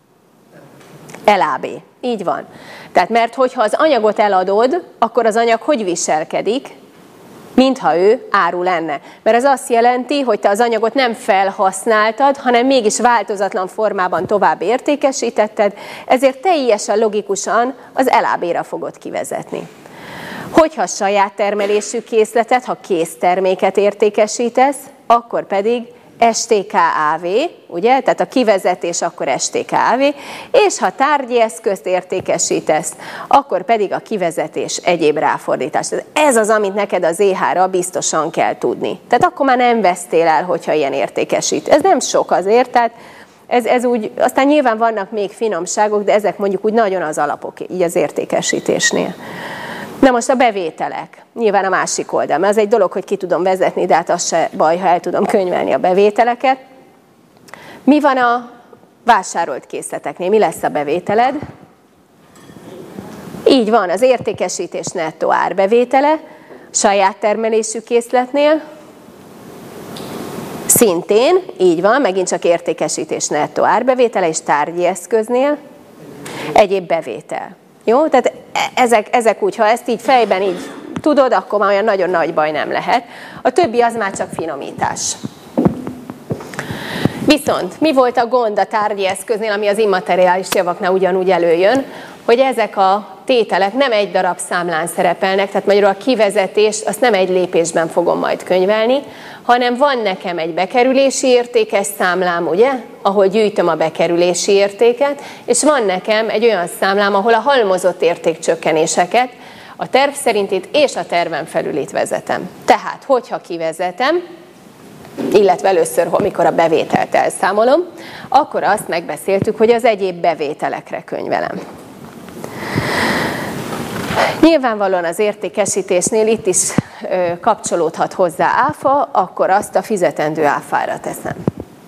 el á bé. Így van. Tehát mert hogyha az anyagot eladod, akkor az anyag hogy viselkedik? Mintha ő áru lenne. Mert ez azt jelenti, hogy te az anyagot nem felhasználtad, hanem mégis változatlan formában tovább értékesítetted, ezért teljesen logikusan az el á bé-ra fogod kivezetni. Hogyha saját termelésű készletet, ha készterméket értékesítesz, akkor pedig es té ká á vé, ugye? Tehát a kivezetés akkor es té ká á vé, és ha tárgyi eszközt értékesítesz, akkor pedig a kivezetés egyéb ráfordítás. Ez az, amit neked az é há-ra biztosan kell tudni. Tehát akkor már nem vesztél el, hogyha ilyen értékesít. Ez nem sok azért, tehát ez, ez úgy, aztán nyilván vannak még finomságok, de ezek mondjuk úgy nagyon az alapok így az értékesítésnél. Na most a bevételek, nyilván a másik oldal, mert az egy dolog, hogy ki tudom vezetni, de hát az se baj, ha el tudom könyvelni a bevételeket. Mi van a vásárolt készleteknél? Mi lesz a bevételed? Így van, az értékesítés nettó árbevétele, saját termelésű készletnél, szintén, így van, megint csak értékesítés nettó árbevétele, és tárgyi eszköznél egyéb bevétel. Jó? Tehát ezek, ezek úgy, ha ezt így fejben így tudod, akkor már olyan nagyon nagy baj nem lehet. A többi az már csak finomítás. Viszont mi volt a gond a tárgyi eszköznél, ami az immateriális javaknál ugyanúgy előjön, hogy ezek a tételek nem egy darab számlán szerepelnek, tehát magyarul a kivezetést azt nem egy lépésben fogom majd könyvelni, hanem van nekem egy bekerülési értékes számlám, ugye, ahol gyűjtöm a bekerülési értéket, és van nekem egy olyan számlám, ahol a halmozott értékcsökkenéseket, a terv szerintét és a terven felülét vezetem. Tehát, hogyha kivezetem, illetve először, amikor a bevételt elszámolom, akkor azt megbeszéltük, hogy az egyéb bevételekre könyvelem. Nyilvánvalóan az értékesítésnél itt is ö, kapcsolódhat hozzá áfa, akkor azt a fizetendő áfára teszem.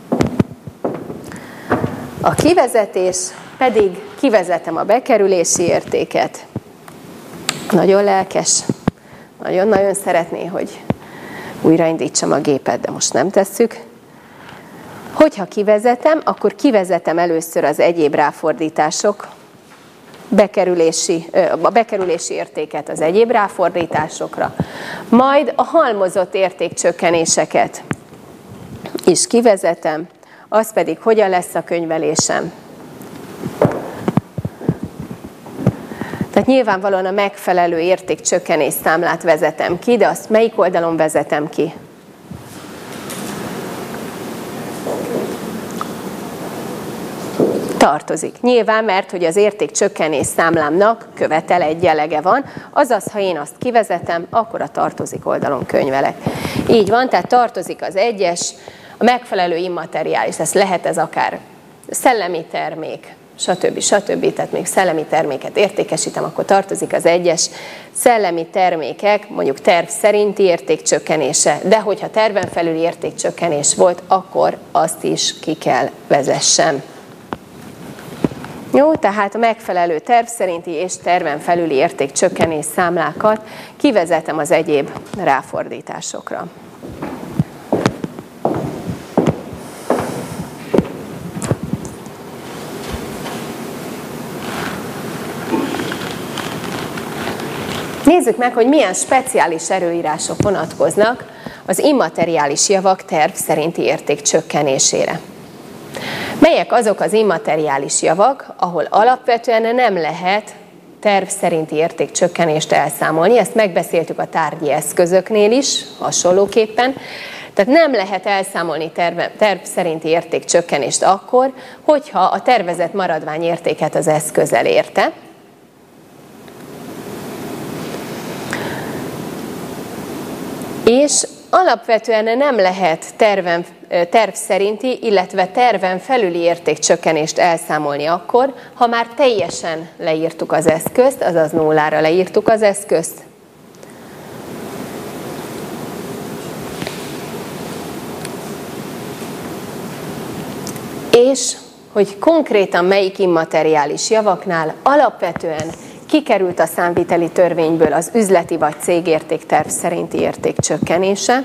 A kivezetés pedig kivezetem a bekerülési értéket. Nagyon lelkes. nagyon-nagyon szeretné, hogy újraindítsam a gépet, de most nem tesszük. Hogyha kivezetem, akkor kivezetem először az egyéb ráfordítások bekerülési, a bekerülési értéket az egyéb ráfordításokra, majd a halmozott értékcsökkenéseket is kivezetem, az pedig hogyan lesz a könyvelésem. Tehát nyilvánvalóan a megfelelő értékcsökkenés számlát vezetem ki, de azt melyik oldalon vezetem ki? Tartozik. Nyilván, mert hogy az értékcsökkenés számlámnak követel egy jelege van, azaz, ha én azt kivezetem, akkor a tartozik oldalon könyvelek. Így van, tehát tartozik az egyes, a megfelelő immateriális, ez lehet ez akár szellemi termék, stb. stb. Tehát még szellemi terméket értékesítem, akkor tartozik az egyes szellemi termékek, mondjuk terv szerinti értékcsökkenése, de hogyha terven felüli értékcsökkenés volt, akkor azt is ki kell vezessem. Jó, tehát a megfelelő terv szerinti és terven felüli értékcsökkenés számlákat kivezetem az egyéb ráfordításokra. Nézzük meg, hogy milyen speciális erőírások vonatkoznak az immateriális javak terv szerinti értékcsökkenésére. Melyek azok az immateriális javak, ahol alapvetően nem lehet terv szerinti értékcsökkenést elszámolni? Ezt megbeszéltük a tárgyi eszközöknél is, hasonlóképpen. Tehát nem lehet elszámolni terve, terv szerinti értékcsökkenést akkor, hogyha a tervezett maradványértéket az eszköz elérte. És alapvetően nem lehet terven, terv szerinti, illetve terven felüli értékcsökkenést elszámolni akkor, ha már teljesen leírtuk az eszközt, azaz nullára leírtuk az eszközt. És hogy konkrétan melyik immateriális javaknál alapvetően kikerült a számviteli törvényből az üzleti vagy cégértékterv szerinti értékcsökkenése.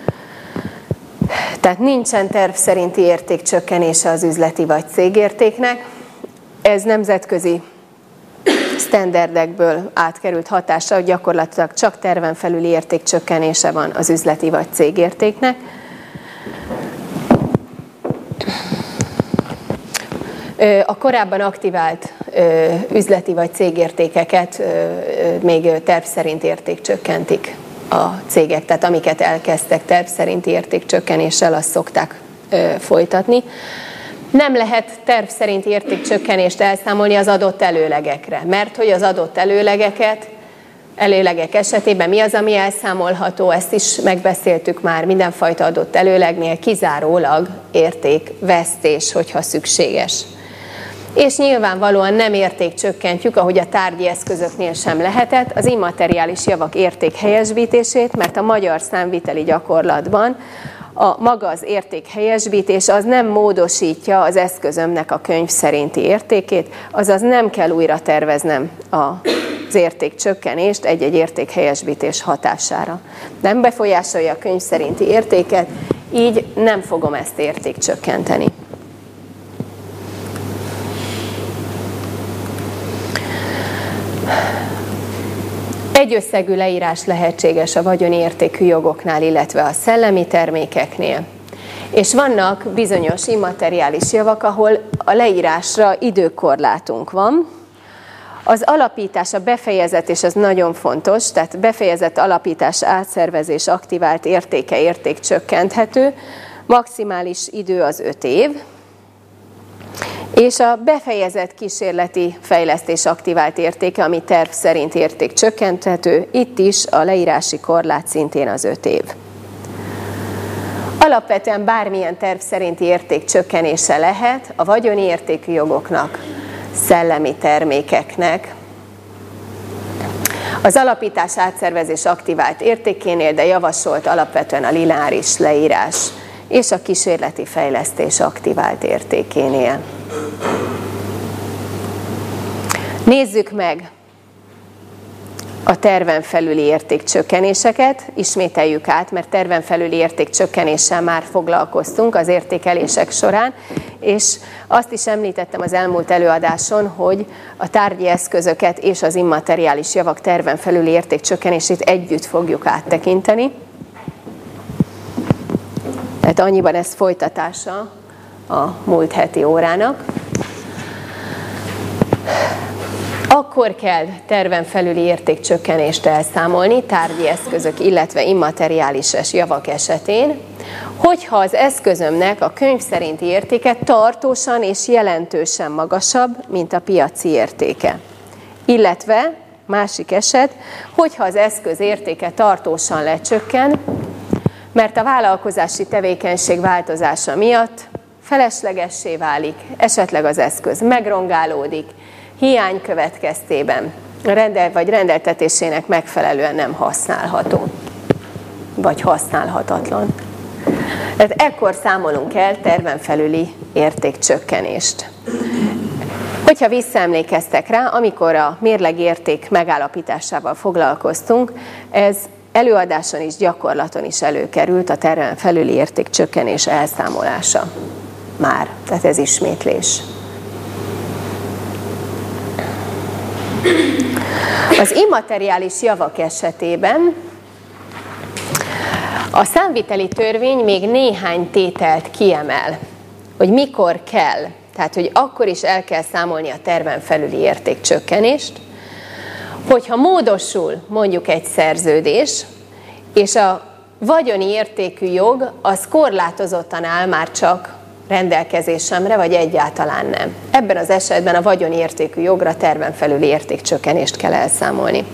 Tehát nincsen terv szerinti értékcsökkenése az üzleti vagy cégértéknek. Ez nemzetközi sztenderdekből átkerült hatása, hogy gyakorlatilag csak terven felüli értékcsökkenése van az üzleti vagy cégértéknek. A korábban aktivált üzleti vagy cégértékeket még terv szerint értékcsökkentik a cégek, tehát amiket elkezdtek terv szerinti értékcsökkenéssel, azt szokták folytatni. Nem lehet terv szerinti értékcsökkenést elszámolni az adott előlegekre, mert hogy az adott előlegeket, előlegek esetében mi az, ami elszámolható, ezt is megbeszéltük már, mindenfajta adott előlegnél kizárólag értékvesztés, hogyha szükséges. És nyilvánvalóan nem értékcsökkentjük, ahogy a tárgyi eszközöknél sem lehetett, az immateriális javak értékhelyesbítését, mert a magyar számviteli gyakorlatban a maga az értékhelyesbítés az nem módosítja az eszközömnek a könyv szerinti értékét, azaz nem kell újra terveznem az értékcsökkenést egy-egy értékhelyesbítés hatására. Nem befolyásolja a könyv szerinti értéket, így nem fogom ezt értékcsökkenteni. Egyösszegű leírás lehetséges a vagyoni értékű jogoknál, illetve a szellemi termékeknél. És vannak bizonyos immateriális javak, ahol a leírásra időkorlátunk van. Az alapítás, a befejezet, és ez nagyon fontos, tehát befejezett alapítás, átszervezés, aktivált értéke, érték csökkenthető, maximális idő az öt év, és a befejezett kísérleti fejlesztés aktivált értéke, ami terv szerint érték csökkenthető, itt is a leírási korlát szintén az öt év. Alapvetően bármilyen terv szerinti érték csökkenése lehet a vagyoni értékű jogoknak, szellemi termékeknek. Az alapítás, átszervezés aktivált értékénél, de javasolt alapvetően a lineáris leírás és a kísérleti fejlesztés aktivált értékénél. Nézzük meg a terven felüli értékcsökkenéseket, ismételjük át, mert terven felüli értékcsökkenéssel már foglalkoztunk az értékelések során, és azt is említettem az elmúlt előadáson, hogy a tárgyi eszközöket és az immateriális javak terven felüli értékcsökkenését együtt fogjuk áttekinteni. Tehát annyiban ez folytatása a múlt heti órának. Akkor kell terven felüli értékcsökkenést elszámolni tárgyi eszközök, illetve immateriális javak esetén, hogyha az eszközömnek a könyv szerinti értéke tartósan és jelentősen magasabb, mint a piaci értéke. Illetve, másik eset, hogyha az eszköz értéke tartósan lecsökken, mert a vállalkozási tevékenység változása miatt feleslegessé válik, esetleg az eszköz megrongálódik, hiány következtében rendel, vagy rendeltetésének megfelelően nem használható, vagy használhatatlan. Tehát ekkor számolunk el terven felüli értékcsökkenést. Hogyha visszaemlékeztek rá, amikor a mérlegérték megállapításával foglalkoztunk, ez előadáson is, gyakorlaton is előkerült a terven felüli értékcsökkenés elszámolása. Már, tehát ez ismétlés. Az immateriális javak esetében a számviteli törvény még néhány tételt kiemel, hogy mikor kell, tehát hogy akkor is el kell számolni a terven felüli értékcsökkenést, hogyha módosul mondjuk egy szerződés, és a vagyoni értékű jog az korlátozottan áll már csak rendelkezésemre, vagy egyáltalán nem. Ebben az esetben a vagyoni értékű jogra terven felüli értékcsökkenést kell elszámolni.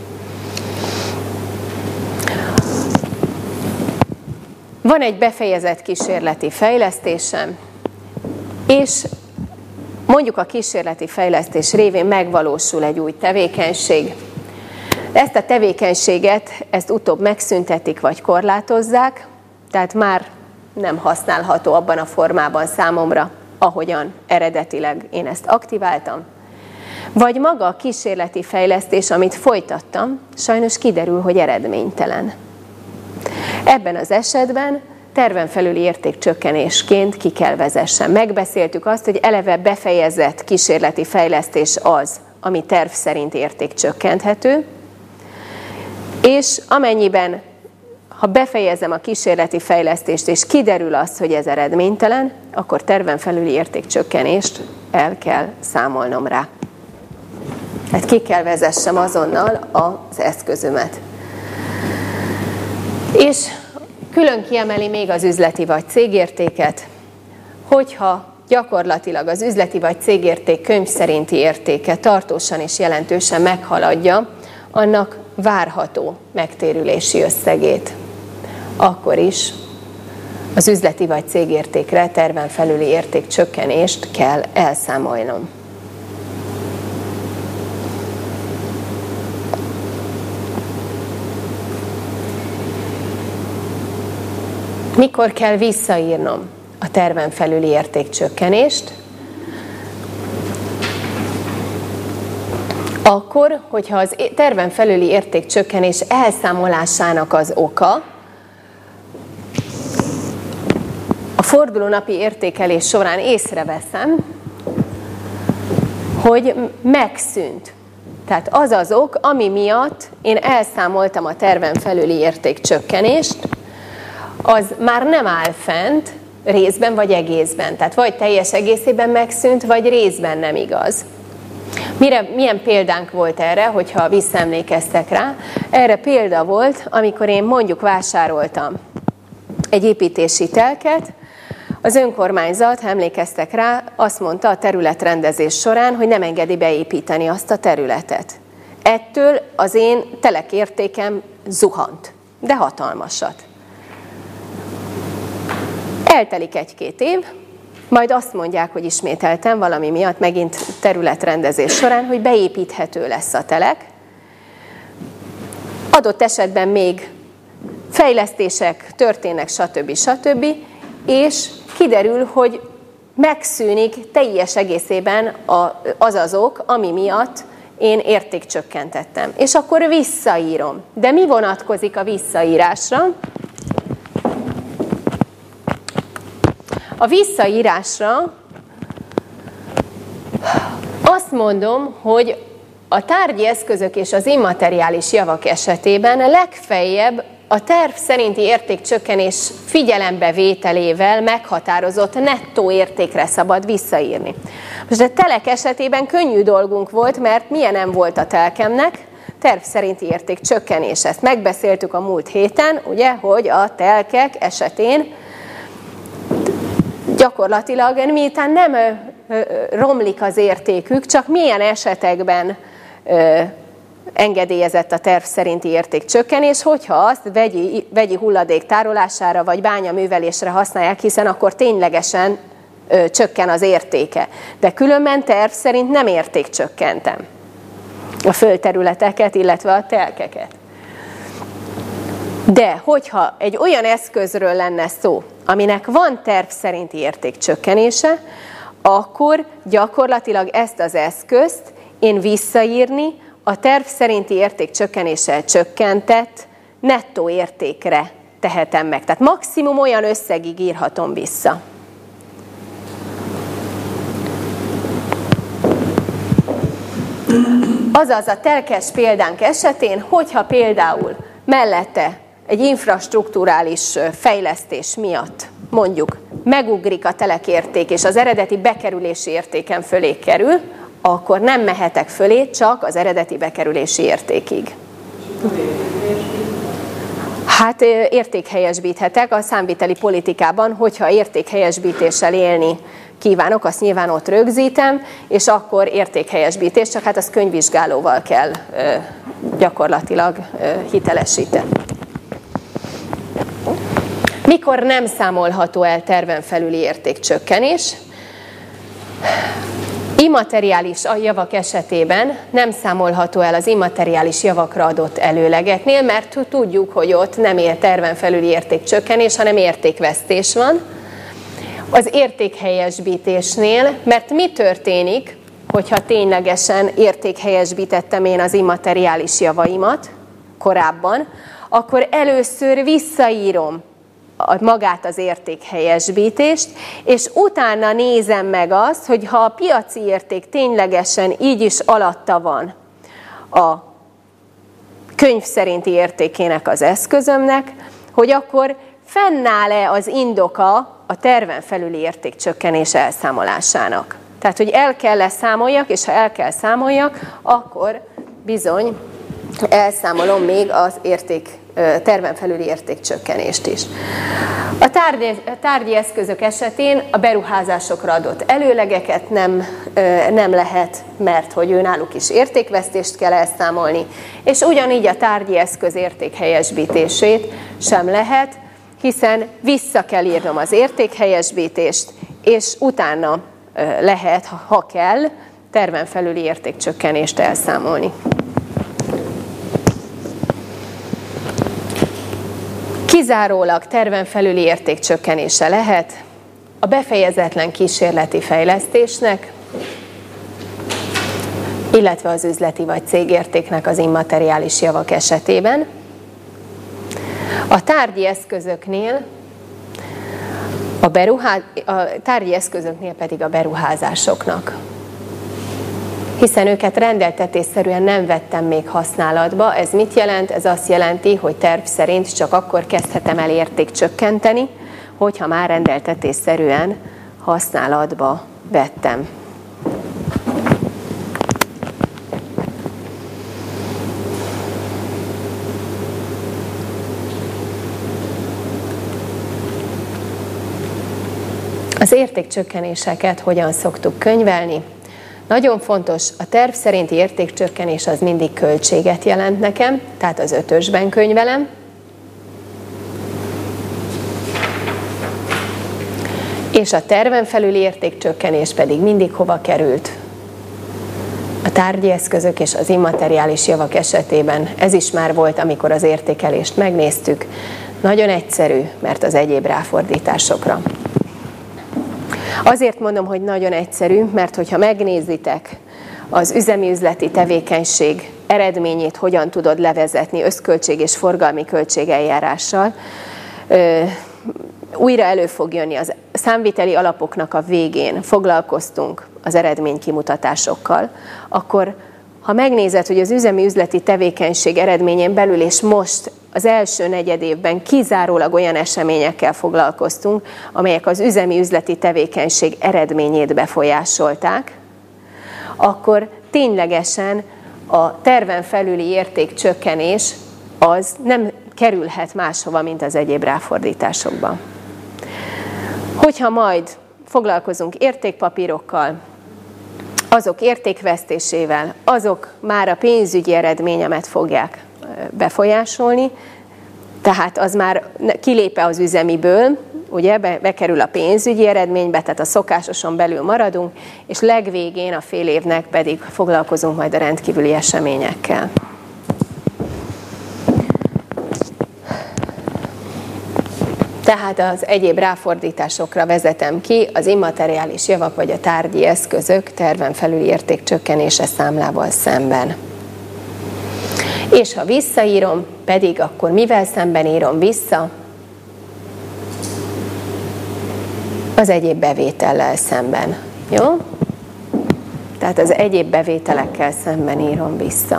Van egy befejezett kísérleti fejlesztésem, és mondjuk a kísérleti fejlesztés révén megvalósul egy új tevékenység. Ezt a tevékenységet, ezt utóbb megszüntetik, vagy korlátozzák, tehát már nem használható abban a formában számomra, ahogyan eredetileg én ezt aktiváltam. Vagy maga a kísérleti fejlesztés, amit folytattam, sajnos kiderül, hogy eredménytelen. Ebben az esetben terven felüli értékcsökkenésként ki kell vezessen. Megbeszéltük azt, hogy eleve befejezett kísérleti fejlesztés az, ami terv szerint értékcsökkenthető, és amennyiben, ha befejezem a kísérleti fejlesztést, és kiderül az, hogy ez eredménytelen, akkor terven felüli értékcsökkenést el kell számolnom rá. Tehát ki kell vezessem azonnal az eszközömet. És külön kiemeli még az üzleti vagy cégértéket, hogyha gyakorlatilag az üzleti vagy cégérték könyv szerinti értéke tartósan és jelentősen meghaladja annak várható megtérülési összegét. Akkor is az üzleti vagy cégértékre terven felüli értékcsökkenést kell elszámolnom. Mikor kell visszaírnom a terven felüli értékcsökkenést? Akkor, hogyha az terven felüli értékcsökkenés elszámolásának az oka a fordulónapi értékelés során észreveszem, hogy megszűnt. Tehát az az ok, ami miatt én elszámoltam a terven felüli értékcsökkenést, az már nem áll fent részben vagy egészben. Tehát vagy teljes egészében megszűnt, vagy részben nem igaz. Mire, milyen példánk volt erre, hogyha visszaemlékeztek rá? Erre példa volt, amikor én mondjuk vásároltam egy építési telket, az önkormányzat, ha emlékeztek rá, azt mondta a területrendezés során, hogy nem engedi beépíteni azt a területet. Ettől az én telekértékem zuhant, de hatalmasat. Eltelik egy-két év, majd azt mondják, hogy ismételten valami miatt megint területrendezés során, hogy beépíthető lesz a telek. Adott esetben még fejlesztések történnek, stb. stb. És kiderül, hogy megszűnik teljes egészében az az ok, ami miatt én értékcsökkentettem. És akkor visszaírom. De mi vonatkozik a visszaírásra? A visszaírásra azt mondom, hogy a tárgyi eszközök és az immateriális javak esetében legfeljebb a terv szerinti értékcsökkenés figyelembevételével meghatározott nettó értékre szabad visszaírni. Most a telek esetében könnyű dolgunk volt, mert milyen nem volt a telkemnek, terv szerinti értékcsökkenés. Ezt megbeszéltük a múlt héten, ugye, hogy a telkek esetén gyakorlatilag miután nem romlik az értékük, csak milyen esetekben engedélyezett a terv szerinti értékcsökkenés, hogyha azt vegyi, vegyi hulladék tárolására vagy bányaművelésre használják, hiszen akkor ténylegesen ö, csökken az értéke. De különben terv szerint nem értékcsökkentem a földterületeket, illetve a telkeket. De hogyha egy olyan eszközről lenne szó, aminek van terv szerinti értékcsökkenése, akkor gyakorlatilag ezt az eszközt én visszaírni a terv szerinti értékcsökkenéssel csökkentett nettó értékre tehetem meg. Tehát maximum olyan összegig írhatom vissza. Azaz a telkes példánk esetén, hogyha például mellette egy infrastrukturális fejlesztés miatt mondjuk megugrik a telekérték és az eredeti bekerülési értéken fölé kerül, akkor nem mehetek fölé, csak az eredeti bekerülési értékig. Hát értékhelyesbíthetek a számviteli politikában, hogyha értékhelyesbítéssel élni kívánok, azt nyilván ott rögzítem, és akkor értékhelyesbítés, csak hát azt könyvvizsgálóval kell gyakorlatilag hitelesíteni. Mikor nem számolható el terven felüli értékcsökkenés? Immateriális javak esetében nem számolható el az immateriális javakra adott előlegeknél, mert tudjuk, hogy ott nem ér terven felüli értékcsökkenés, hanem értékvesztés van. Az értékhelyesbítésnél, mert mi történik, hogyha ténylegesen értékhelyesbítettem én az immateriális javaimat korábban, akkor először visszaírom magát az értékhelyesbítést, és utána nézem meg azt, hogy ha a piaci érték ténylegesen így is alatta van a könyv szerinti értékének az eszközömnek, hogy akkor fennáll-e az indoka a terven felüli értékcsökkenés elszámolásának. Tehát, hogy el kell-e számoljak, és ha el kell számoljak, akkor bizony elszámolom még az érték terven felüli értékcsökkenést is. A tárgyi, tárgyi eszközök esetén a beruházásokra adott előlegeket nem, nem lehet, mert hogy őnáluk is értékvesztést kell elszámolni, és ugyanígy a tárgyi eszköz értékhelyesbítését sem lehet, hiszen vissza kell írnom az értékhelyesbítést, és utána lehet, ha kell, terven felüli értékcsökkenést elszámolni. Kizárólag terven felüli értékcsökkenése lehet a befejezetlen kísérleti fejlesztésnek, illetve az üzleti vagy cégértéknek az immateriális javak esetében. A tárgyi eszközöknél, a, beruház, a tárgyi eszközöknél pedig a beruházásoknak. Hiszen őket rendeltetésszerűen nem vettem még használatba. Ez mit jelent? Ez azt jelenti, hogy terv szerint csak akkor kezdhetem el értékcsökkenteni, hogyha már rendeltetésszerűen használatba vettem. Az értékcsökkenéseket hogyan szoktuk könyvelni? Nagyon fontos, a terv szerinti értékcsökkenés az mindig költséget jelent nekem, tehát az ötösben könyvelem. És a terven felüli értékcsökkenés pedig mindig hova került? A tárgyi eszközök és az immateriális javak esetében ez is már volt, amikor az értékelést megnéztük. Nagyon egyszerű, mert az egyéb ráfordításokra. Azért mondom, hogy nagyon egyszerű, mert hogyha megnézitek az üzemi üzleti tevékenység eredményét, hogyan tudod levezetni összköltség és forgalmi költségeljárással, újra elő fog jönni. Az számviteli alapoknak a végén foglalkoztunk az eredménykimutatásokkal, akkor ha megnézed, hogy az üzemi üzleti tevékenység eredményén belül és most az első negyed évben kizárólag olyan eseményekkel foglalkoztunk, amelyek az üzemi üzleti tevékenység eredményét befolyásolták, akkor ténylegesen a terven felüli értékcsökkenés az nem kerülhet máshova, mint az egyéb ráfordításokban. Hogyha majd foglalkozunk értékpapírokkal, azok értékvesztésével, azok már a pénzügyi eredményemet fogják befolyásolni, tehát az már kilépe az üzemiből, ugye, be, bekerül a pénzügyi eredménybe, tehát a szokásoson belül maradunk, és legvégén a fél évnek pedig foglalkozunk majd a rendkívüli eseményekkel. Tehát az egyéb ráfordításokra vezetem ki az immateriális javak vagy a tárgyi eszközök terven felüli értékcsökkenése számlával szemben. És ha visszaírom, pedig akkor mivel szemben írom vissza? Az egyéb bevétellel szemben. Jó? Tehát az egyéb bevételekkel szemben írom vissza.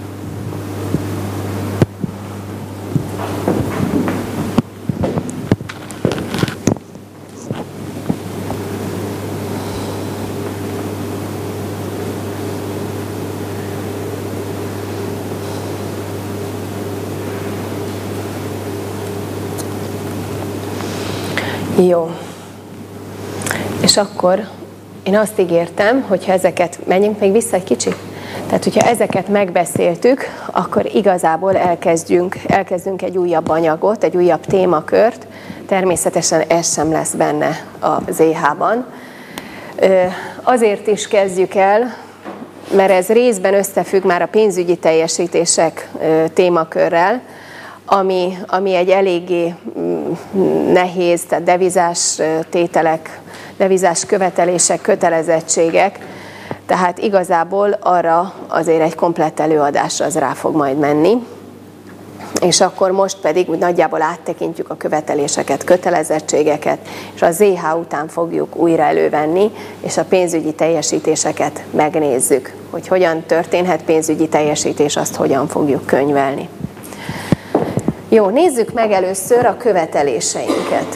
Jó. És akkor én azt ígértem, hogyha ezeket, menjünk még vissza egy kicsit, tehát hogyha ezeket megbeszéltük, akkor igazából elkezdjünk, elkezdünk egy újabb anyagot, egy újabb témakört, természetesen ez sem lesz benne a zé há-ban. Azért is kezdjük el, mert ez részben összefügg már a pénzügyi teljesítések témakörrel, Ami, ami egy eléggé nehéz, tehát devizás tételek, devizás követelések, kötelezettségek, tehát igazából arra azért egy komplett előadás az rá fog majd menni. És akkor most pedig úgy nagyjából áttekintjük a követeléseket, kötelezettségeket, és a zé há után fogjuk újra elővenni, és a pénzügyi teljesítéseket megnézzük, hogy hogyan történhet pénzügyi teljesítés, azt hogyan fogjuk könyvelni. Jó, nézzük meg először a követeléseinket.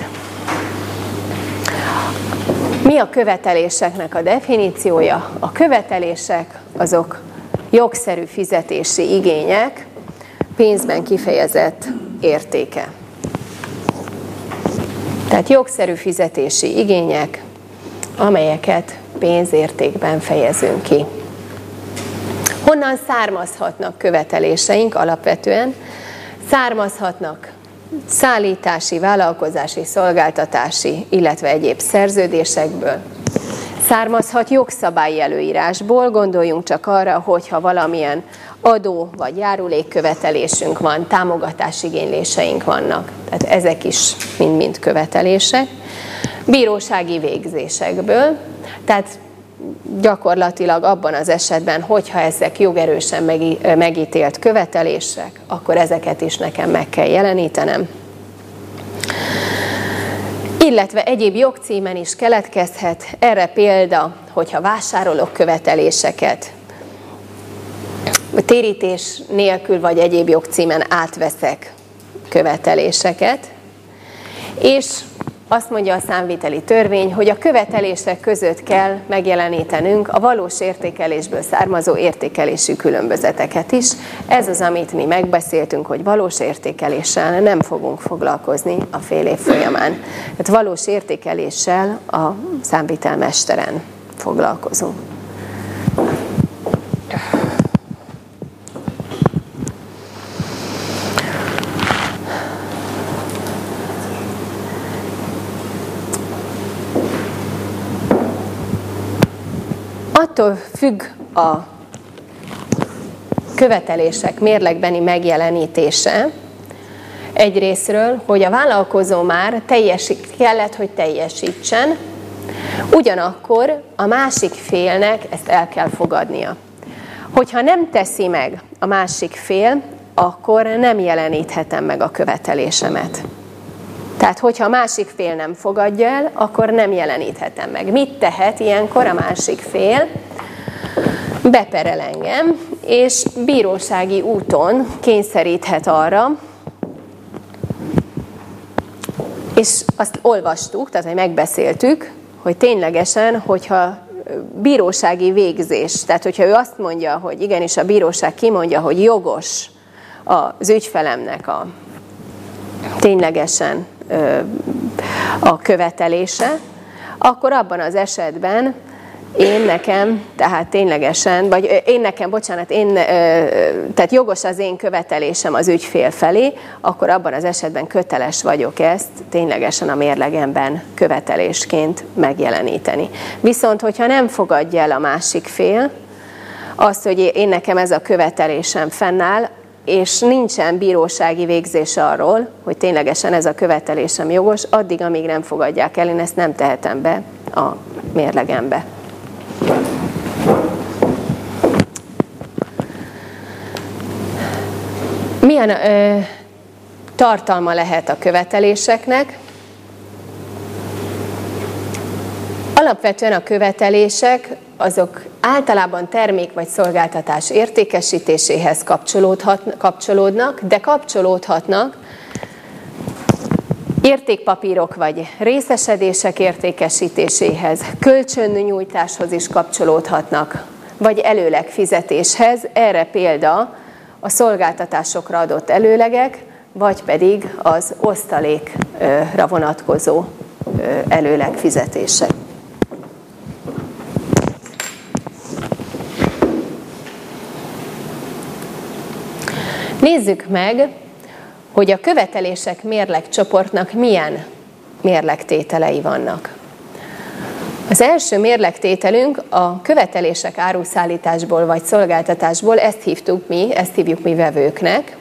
Mi a követeléseknek a definíciója? A követelések azok jogszerű fizetési igények, pénzben kifejezett értéke. Tehát jogszerű fizetési igények, amelyeket pénzértékben fejezünk ki. Honnan származhatnak követeléseink alapvetően? Származhatnak szállítási, vállalkozási, szolgáltatási, illetve egyéb szerződésekből. Származhat jogszabályi előírásból, gondoljunk csak arra, hogyha valamilyen adó vagy járulékkövetelésünk van, támogatásigényléseink vannak. Tehát ezek is mind-mind követelések. Bírósági végzésekből, tehát gyakorlatilag abban az esetben, hogyha ezek jogerősen megítélt követelések, akkor ezeket is nekem meg kell jelenítenem. Illetve egyéb jogcímen is keletkezhet, erre példa, hogyha vásárolok követeléseket, térítés nélkül vagy egyéb jogcímen átveszek követeléseket, és azt mondja a számviteli törvény, hogy a követelések között kell megjelenítenünk a valós értékelésből származó értékelési különbözeteket is. Ez az, amit mi megbeszéltünk, hogy valós értékeléssel nem fogunk foglalkozni a fél év folyamán. Tehát valós értékeléssel a számvitelmesteren foglalkozunk. Attól függ a követelések mérlegbeni megjelenítése egyrészről, hogy a vállalkozó már teljesít, kellett, hogy teljesítsen Ugyanakkor a másik félnek ezt el kell fogadnia. Hogyha nem teszi meg a másik fél, akkor nem jeleníthetem meg a követelésemet. Tehát, hogyha a másik fél nem fogadja el, akkor nem jeleníthetem meg. Mit tehet ilyenkor a másik fél? Beperel engem, és bírósági úton kényszeríthet arra, és azt olvastuk, tehát hogy megbeszéltük, hogy ténylegesen, hogyha bírósági végzés, tehát hogyha ő azt mondja, hogy igenis a bíróság kimondja, hogy jogos az ügyfelemnek a ténylegesen a követelése, akkor abban az esetben én nekem, tehát ténylegesen, vagy én nekem, bocsánat, én, tehát jogos az én követelésem az ügyfél felé, akkor abban az esetben köteles vagyok ezt ténylegesen a mérlegemben követelésként megjeleníteni. Viszont, hogyha nem fogadja el a másik fél azt, hogy én nekem ez a követelésem fennáll, és nincsen bírósági végzés arról, hogy ténylegesen ez a követelésem jogos, addig, amíg nem fogadják el, én ezt nem tehetem be a mérlegembe. Milyen ö, tartalma lehet a követeléseknek? Alapvetően a követelések azok általában termék vagy szolgáltatás értékesítéséhez kapcsolódnak, de kapcsolódhatnak értékpapírok vagy részesedések értékesítéséhez, kölcsönnyújtáshoz is kapcsolódhatnak, vagy előleg fizetéshez. Erre példa a szolgáltatásokra adott előlegek, vagy pedig az osztalékra vonatkozó előleg fizetések. Nézzük meg, hogy a követelések mérlegcsoportnak milyen mérlegtételei vannak. Az első mérlegtételünk a követelések áruszállításból vagy szolgáltatásból, ezt hívtuk mi, ezt hívjuk mi vevőknek.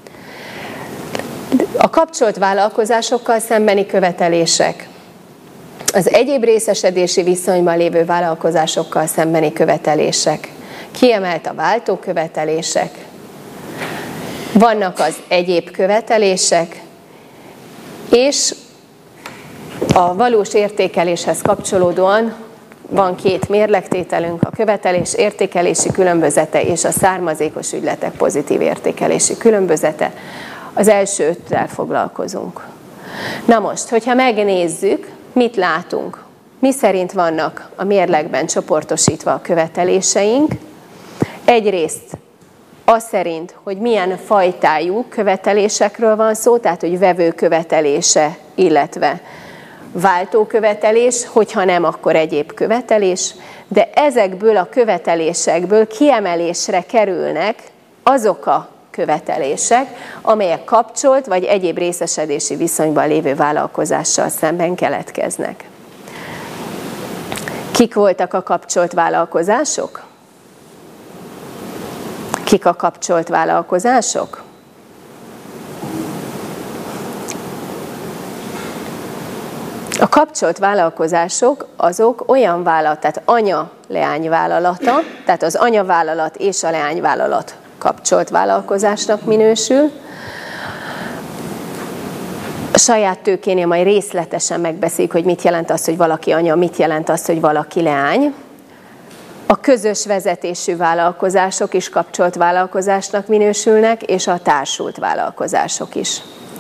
A kapcsolt vállalkozásokkal szembeni követelések, az egyéb részesedési viszonyban lévő vállalkozásokkal szembeni követelések, kiemelt a váltókövetelések, vannak az egyéb követelések, és a valós értékeléshez kapcsolódóan van két mérlegtételünk, a követelés értékelési különbözete és a származékos ügyletek pozitív értékelési különbözete. Az első öttel foglalkozunk. Na most, hogyha megnézzük, mit látunk, mi szerint vannak a mérlegben csoportosítva a követeléseink. Egyrészt az szerint, hogy milyen fajtájú követelésekről van szó, tehát hogy vevő követelése, illetve váltókövetelés, hogyha nem, akkor egyéb követelés, de ezekből a követelésekből kiemelésre kerülnek azok a követelések, amelyek kapcsolt vagy egyéb részesedési viszonyban lévő vállalkozással szemben keletkeznek. Kik voltak a kapcsolt vállalkozások? Kik a kapcsolt vállalkozások? A kapcsolt vállalkozások azok olyan vállalat, tehát anya-leányvállalata, tehát az anyavállalat és a leányvállalat kapcsolt vállalkozásnak minősül. A saját tőkénél majd részletesen megbeszéljük, hogy mit jelent az, hogy valaki anya, mit jelent az, hogy valaki leány. A közös vezetésű vállalkozások is kapcsolt vállalkozásnak minősülnek, és a társult vállalkozások is.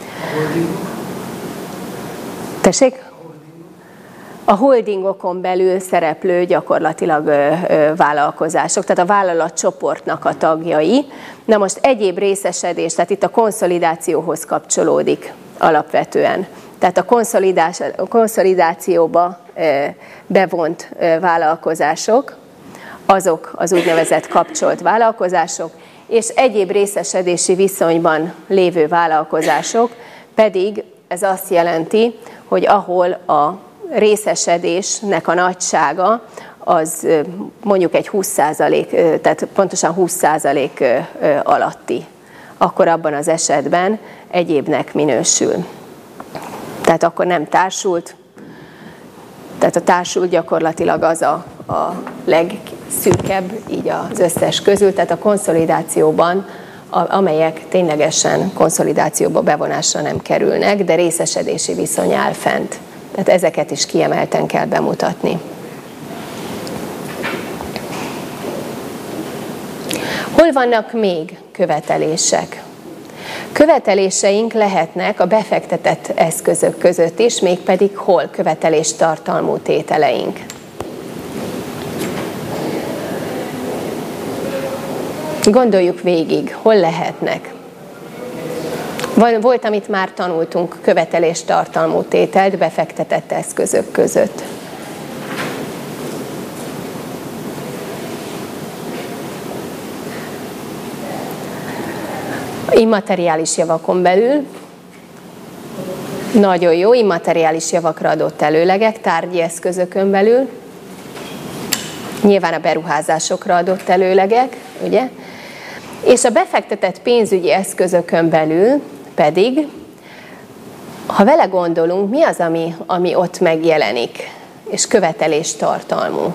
Tessék? A holdingokon belül szereplő gyakorlatilag ö, ö, vállalkozások, tehát a vállalatcsoportnak a tagjai. Na most egyéb részesedés, tehát itt a konszolidációhoz kapcsolódik alapvetően. Tehát a konszolidációba ö, bevont ö, vállalkozások, azok az úgynevezett kapcsolt vállalkozások, és egyéb részesedési viszonyban lévő vállalkozások pedig ez azt jelenti, hogy ahol a részesedésnek a nagysága az mondjuk egy húsz százalék, tehát pontosan húsz százalék alatti, akkor abban az esetben egyébnek minősül. Tehát akkor nem társult Tehát a társult gyakorlatilag az a, a legszűkebb így az összes közül, tehát a konszolidációban, a, amelyek ténylegesen konszolidációba bevonásra nem kerülnek, de részesedési viszony áll fent. Tehát ezeket is kiemelten kell bemutatni. Hol vannak még követelések? Követeléseink lehetnek a befektetett eszközök között is, mégpedig hol követelés tartalmú tételeink. Gondoljuk végig, hol lehetnek. Volt, amit már tanultunk, követelés tartalmú tételt befektetett eszközök között. Immateriális javakon belül, nagyon jó, immateriális javakra adott előlegek, tárgyi eszközökön belül, nyilván a beruházásokra adott előlegek, ugye? És a befektetett pénzügyi eszközökön belül pedig, ha vele gondolunk, mi az, ami, ami ott megjelenik, és követelés tartalmú?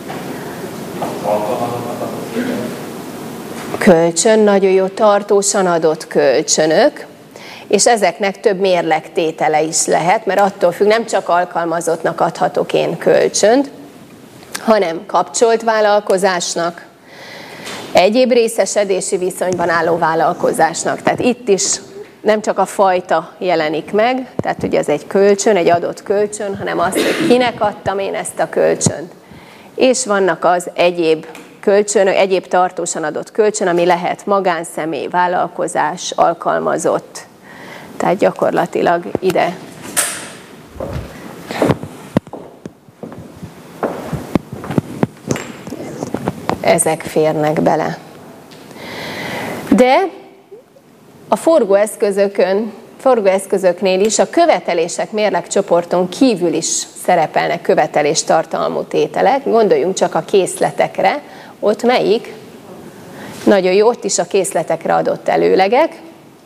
Kölcsön, nagyon jó, tartósan adott kölcsönök, és ezeknek több mérlegtétele is lehet, mert attól függ, nem csak alkalmazottnak adhatok én kölcsönt, hanem kapcsolt vállalkozásnak, egyéb részesedési viszonyban álló vállalkozásnak. Tehát itt is nem csak a fajta jelenik meg, tehát ugye ez egy kölcsön, egy adott kölcsön, hanem az, hogy kinek adtam én ezt a kölcsönt. És vannak az egyéb kölcsönök, egyéb tartósan adott kölcsön, ami lehet magánszemély, vállalkozás, alkalmazott. Tehát gyakorlatilag ide ezek férnek bele. De a forgóeszközökön, forgóeszközöknél is a követelések mérlegcsoporton kívül is szerepelnek követelés tartalmú tételek. Gondoljunk csak a készletekre. Ott melyik? Nagyon jó, ott is a készletekre adott előlegek.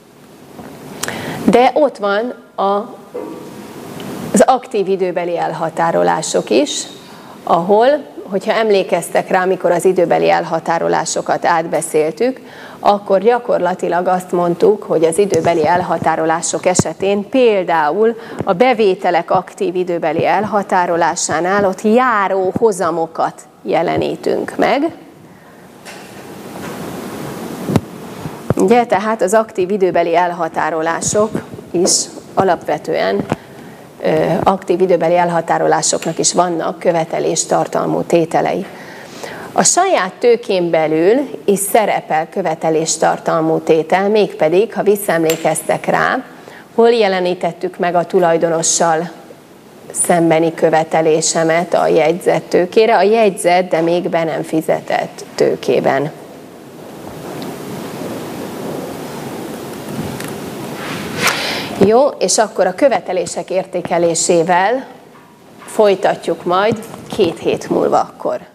De ott van a, az aktív időbeli elhatárolások is, ahol, hogyha emlékeztek rá, amikor az időbeli elhatárolásokat átbeszéltük, akkor gyakorlatilag azt mondtuk, hogy az időbeli elhatárolások esetén például a bevételek aktív időbeli elhatárolásánál ott járó hozamokat jelenítünk meg. Ugye, tehát az aktív időbeli elhatárolások is alapvetően aktív időbeli elhatárolásoknak is vannak követelés tartalmú tételei. A saját tőkén belül is szerepel követelés tartalmú tétel, mégpedig, ha visszaemlékeztek rá, hol jelenítettük meg a tulajdonossal szembeni követelésemet a jegyzett tőkére, a jegyzett, de még be nem fizetett tőkében. Jó, és akkor a követelések értékelésével folytatjuk majd két hét múlva akkor.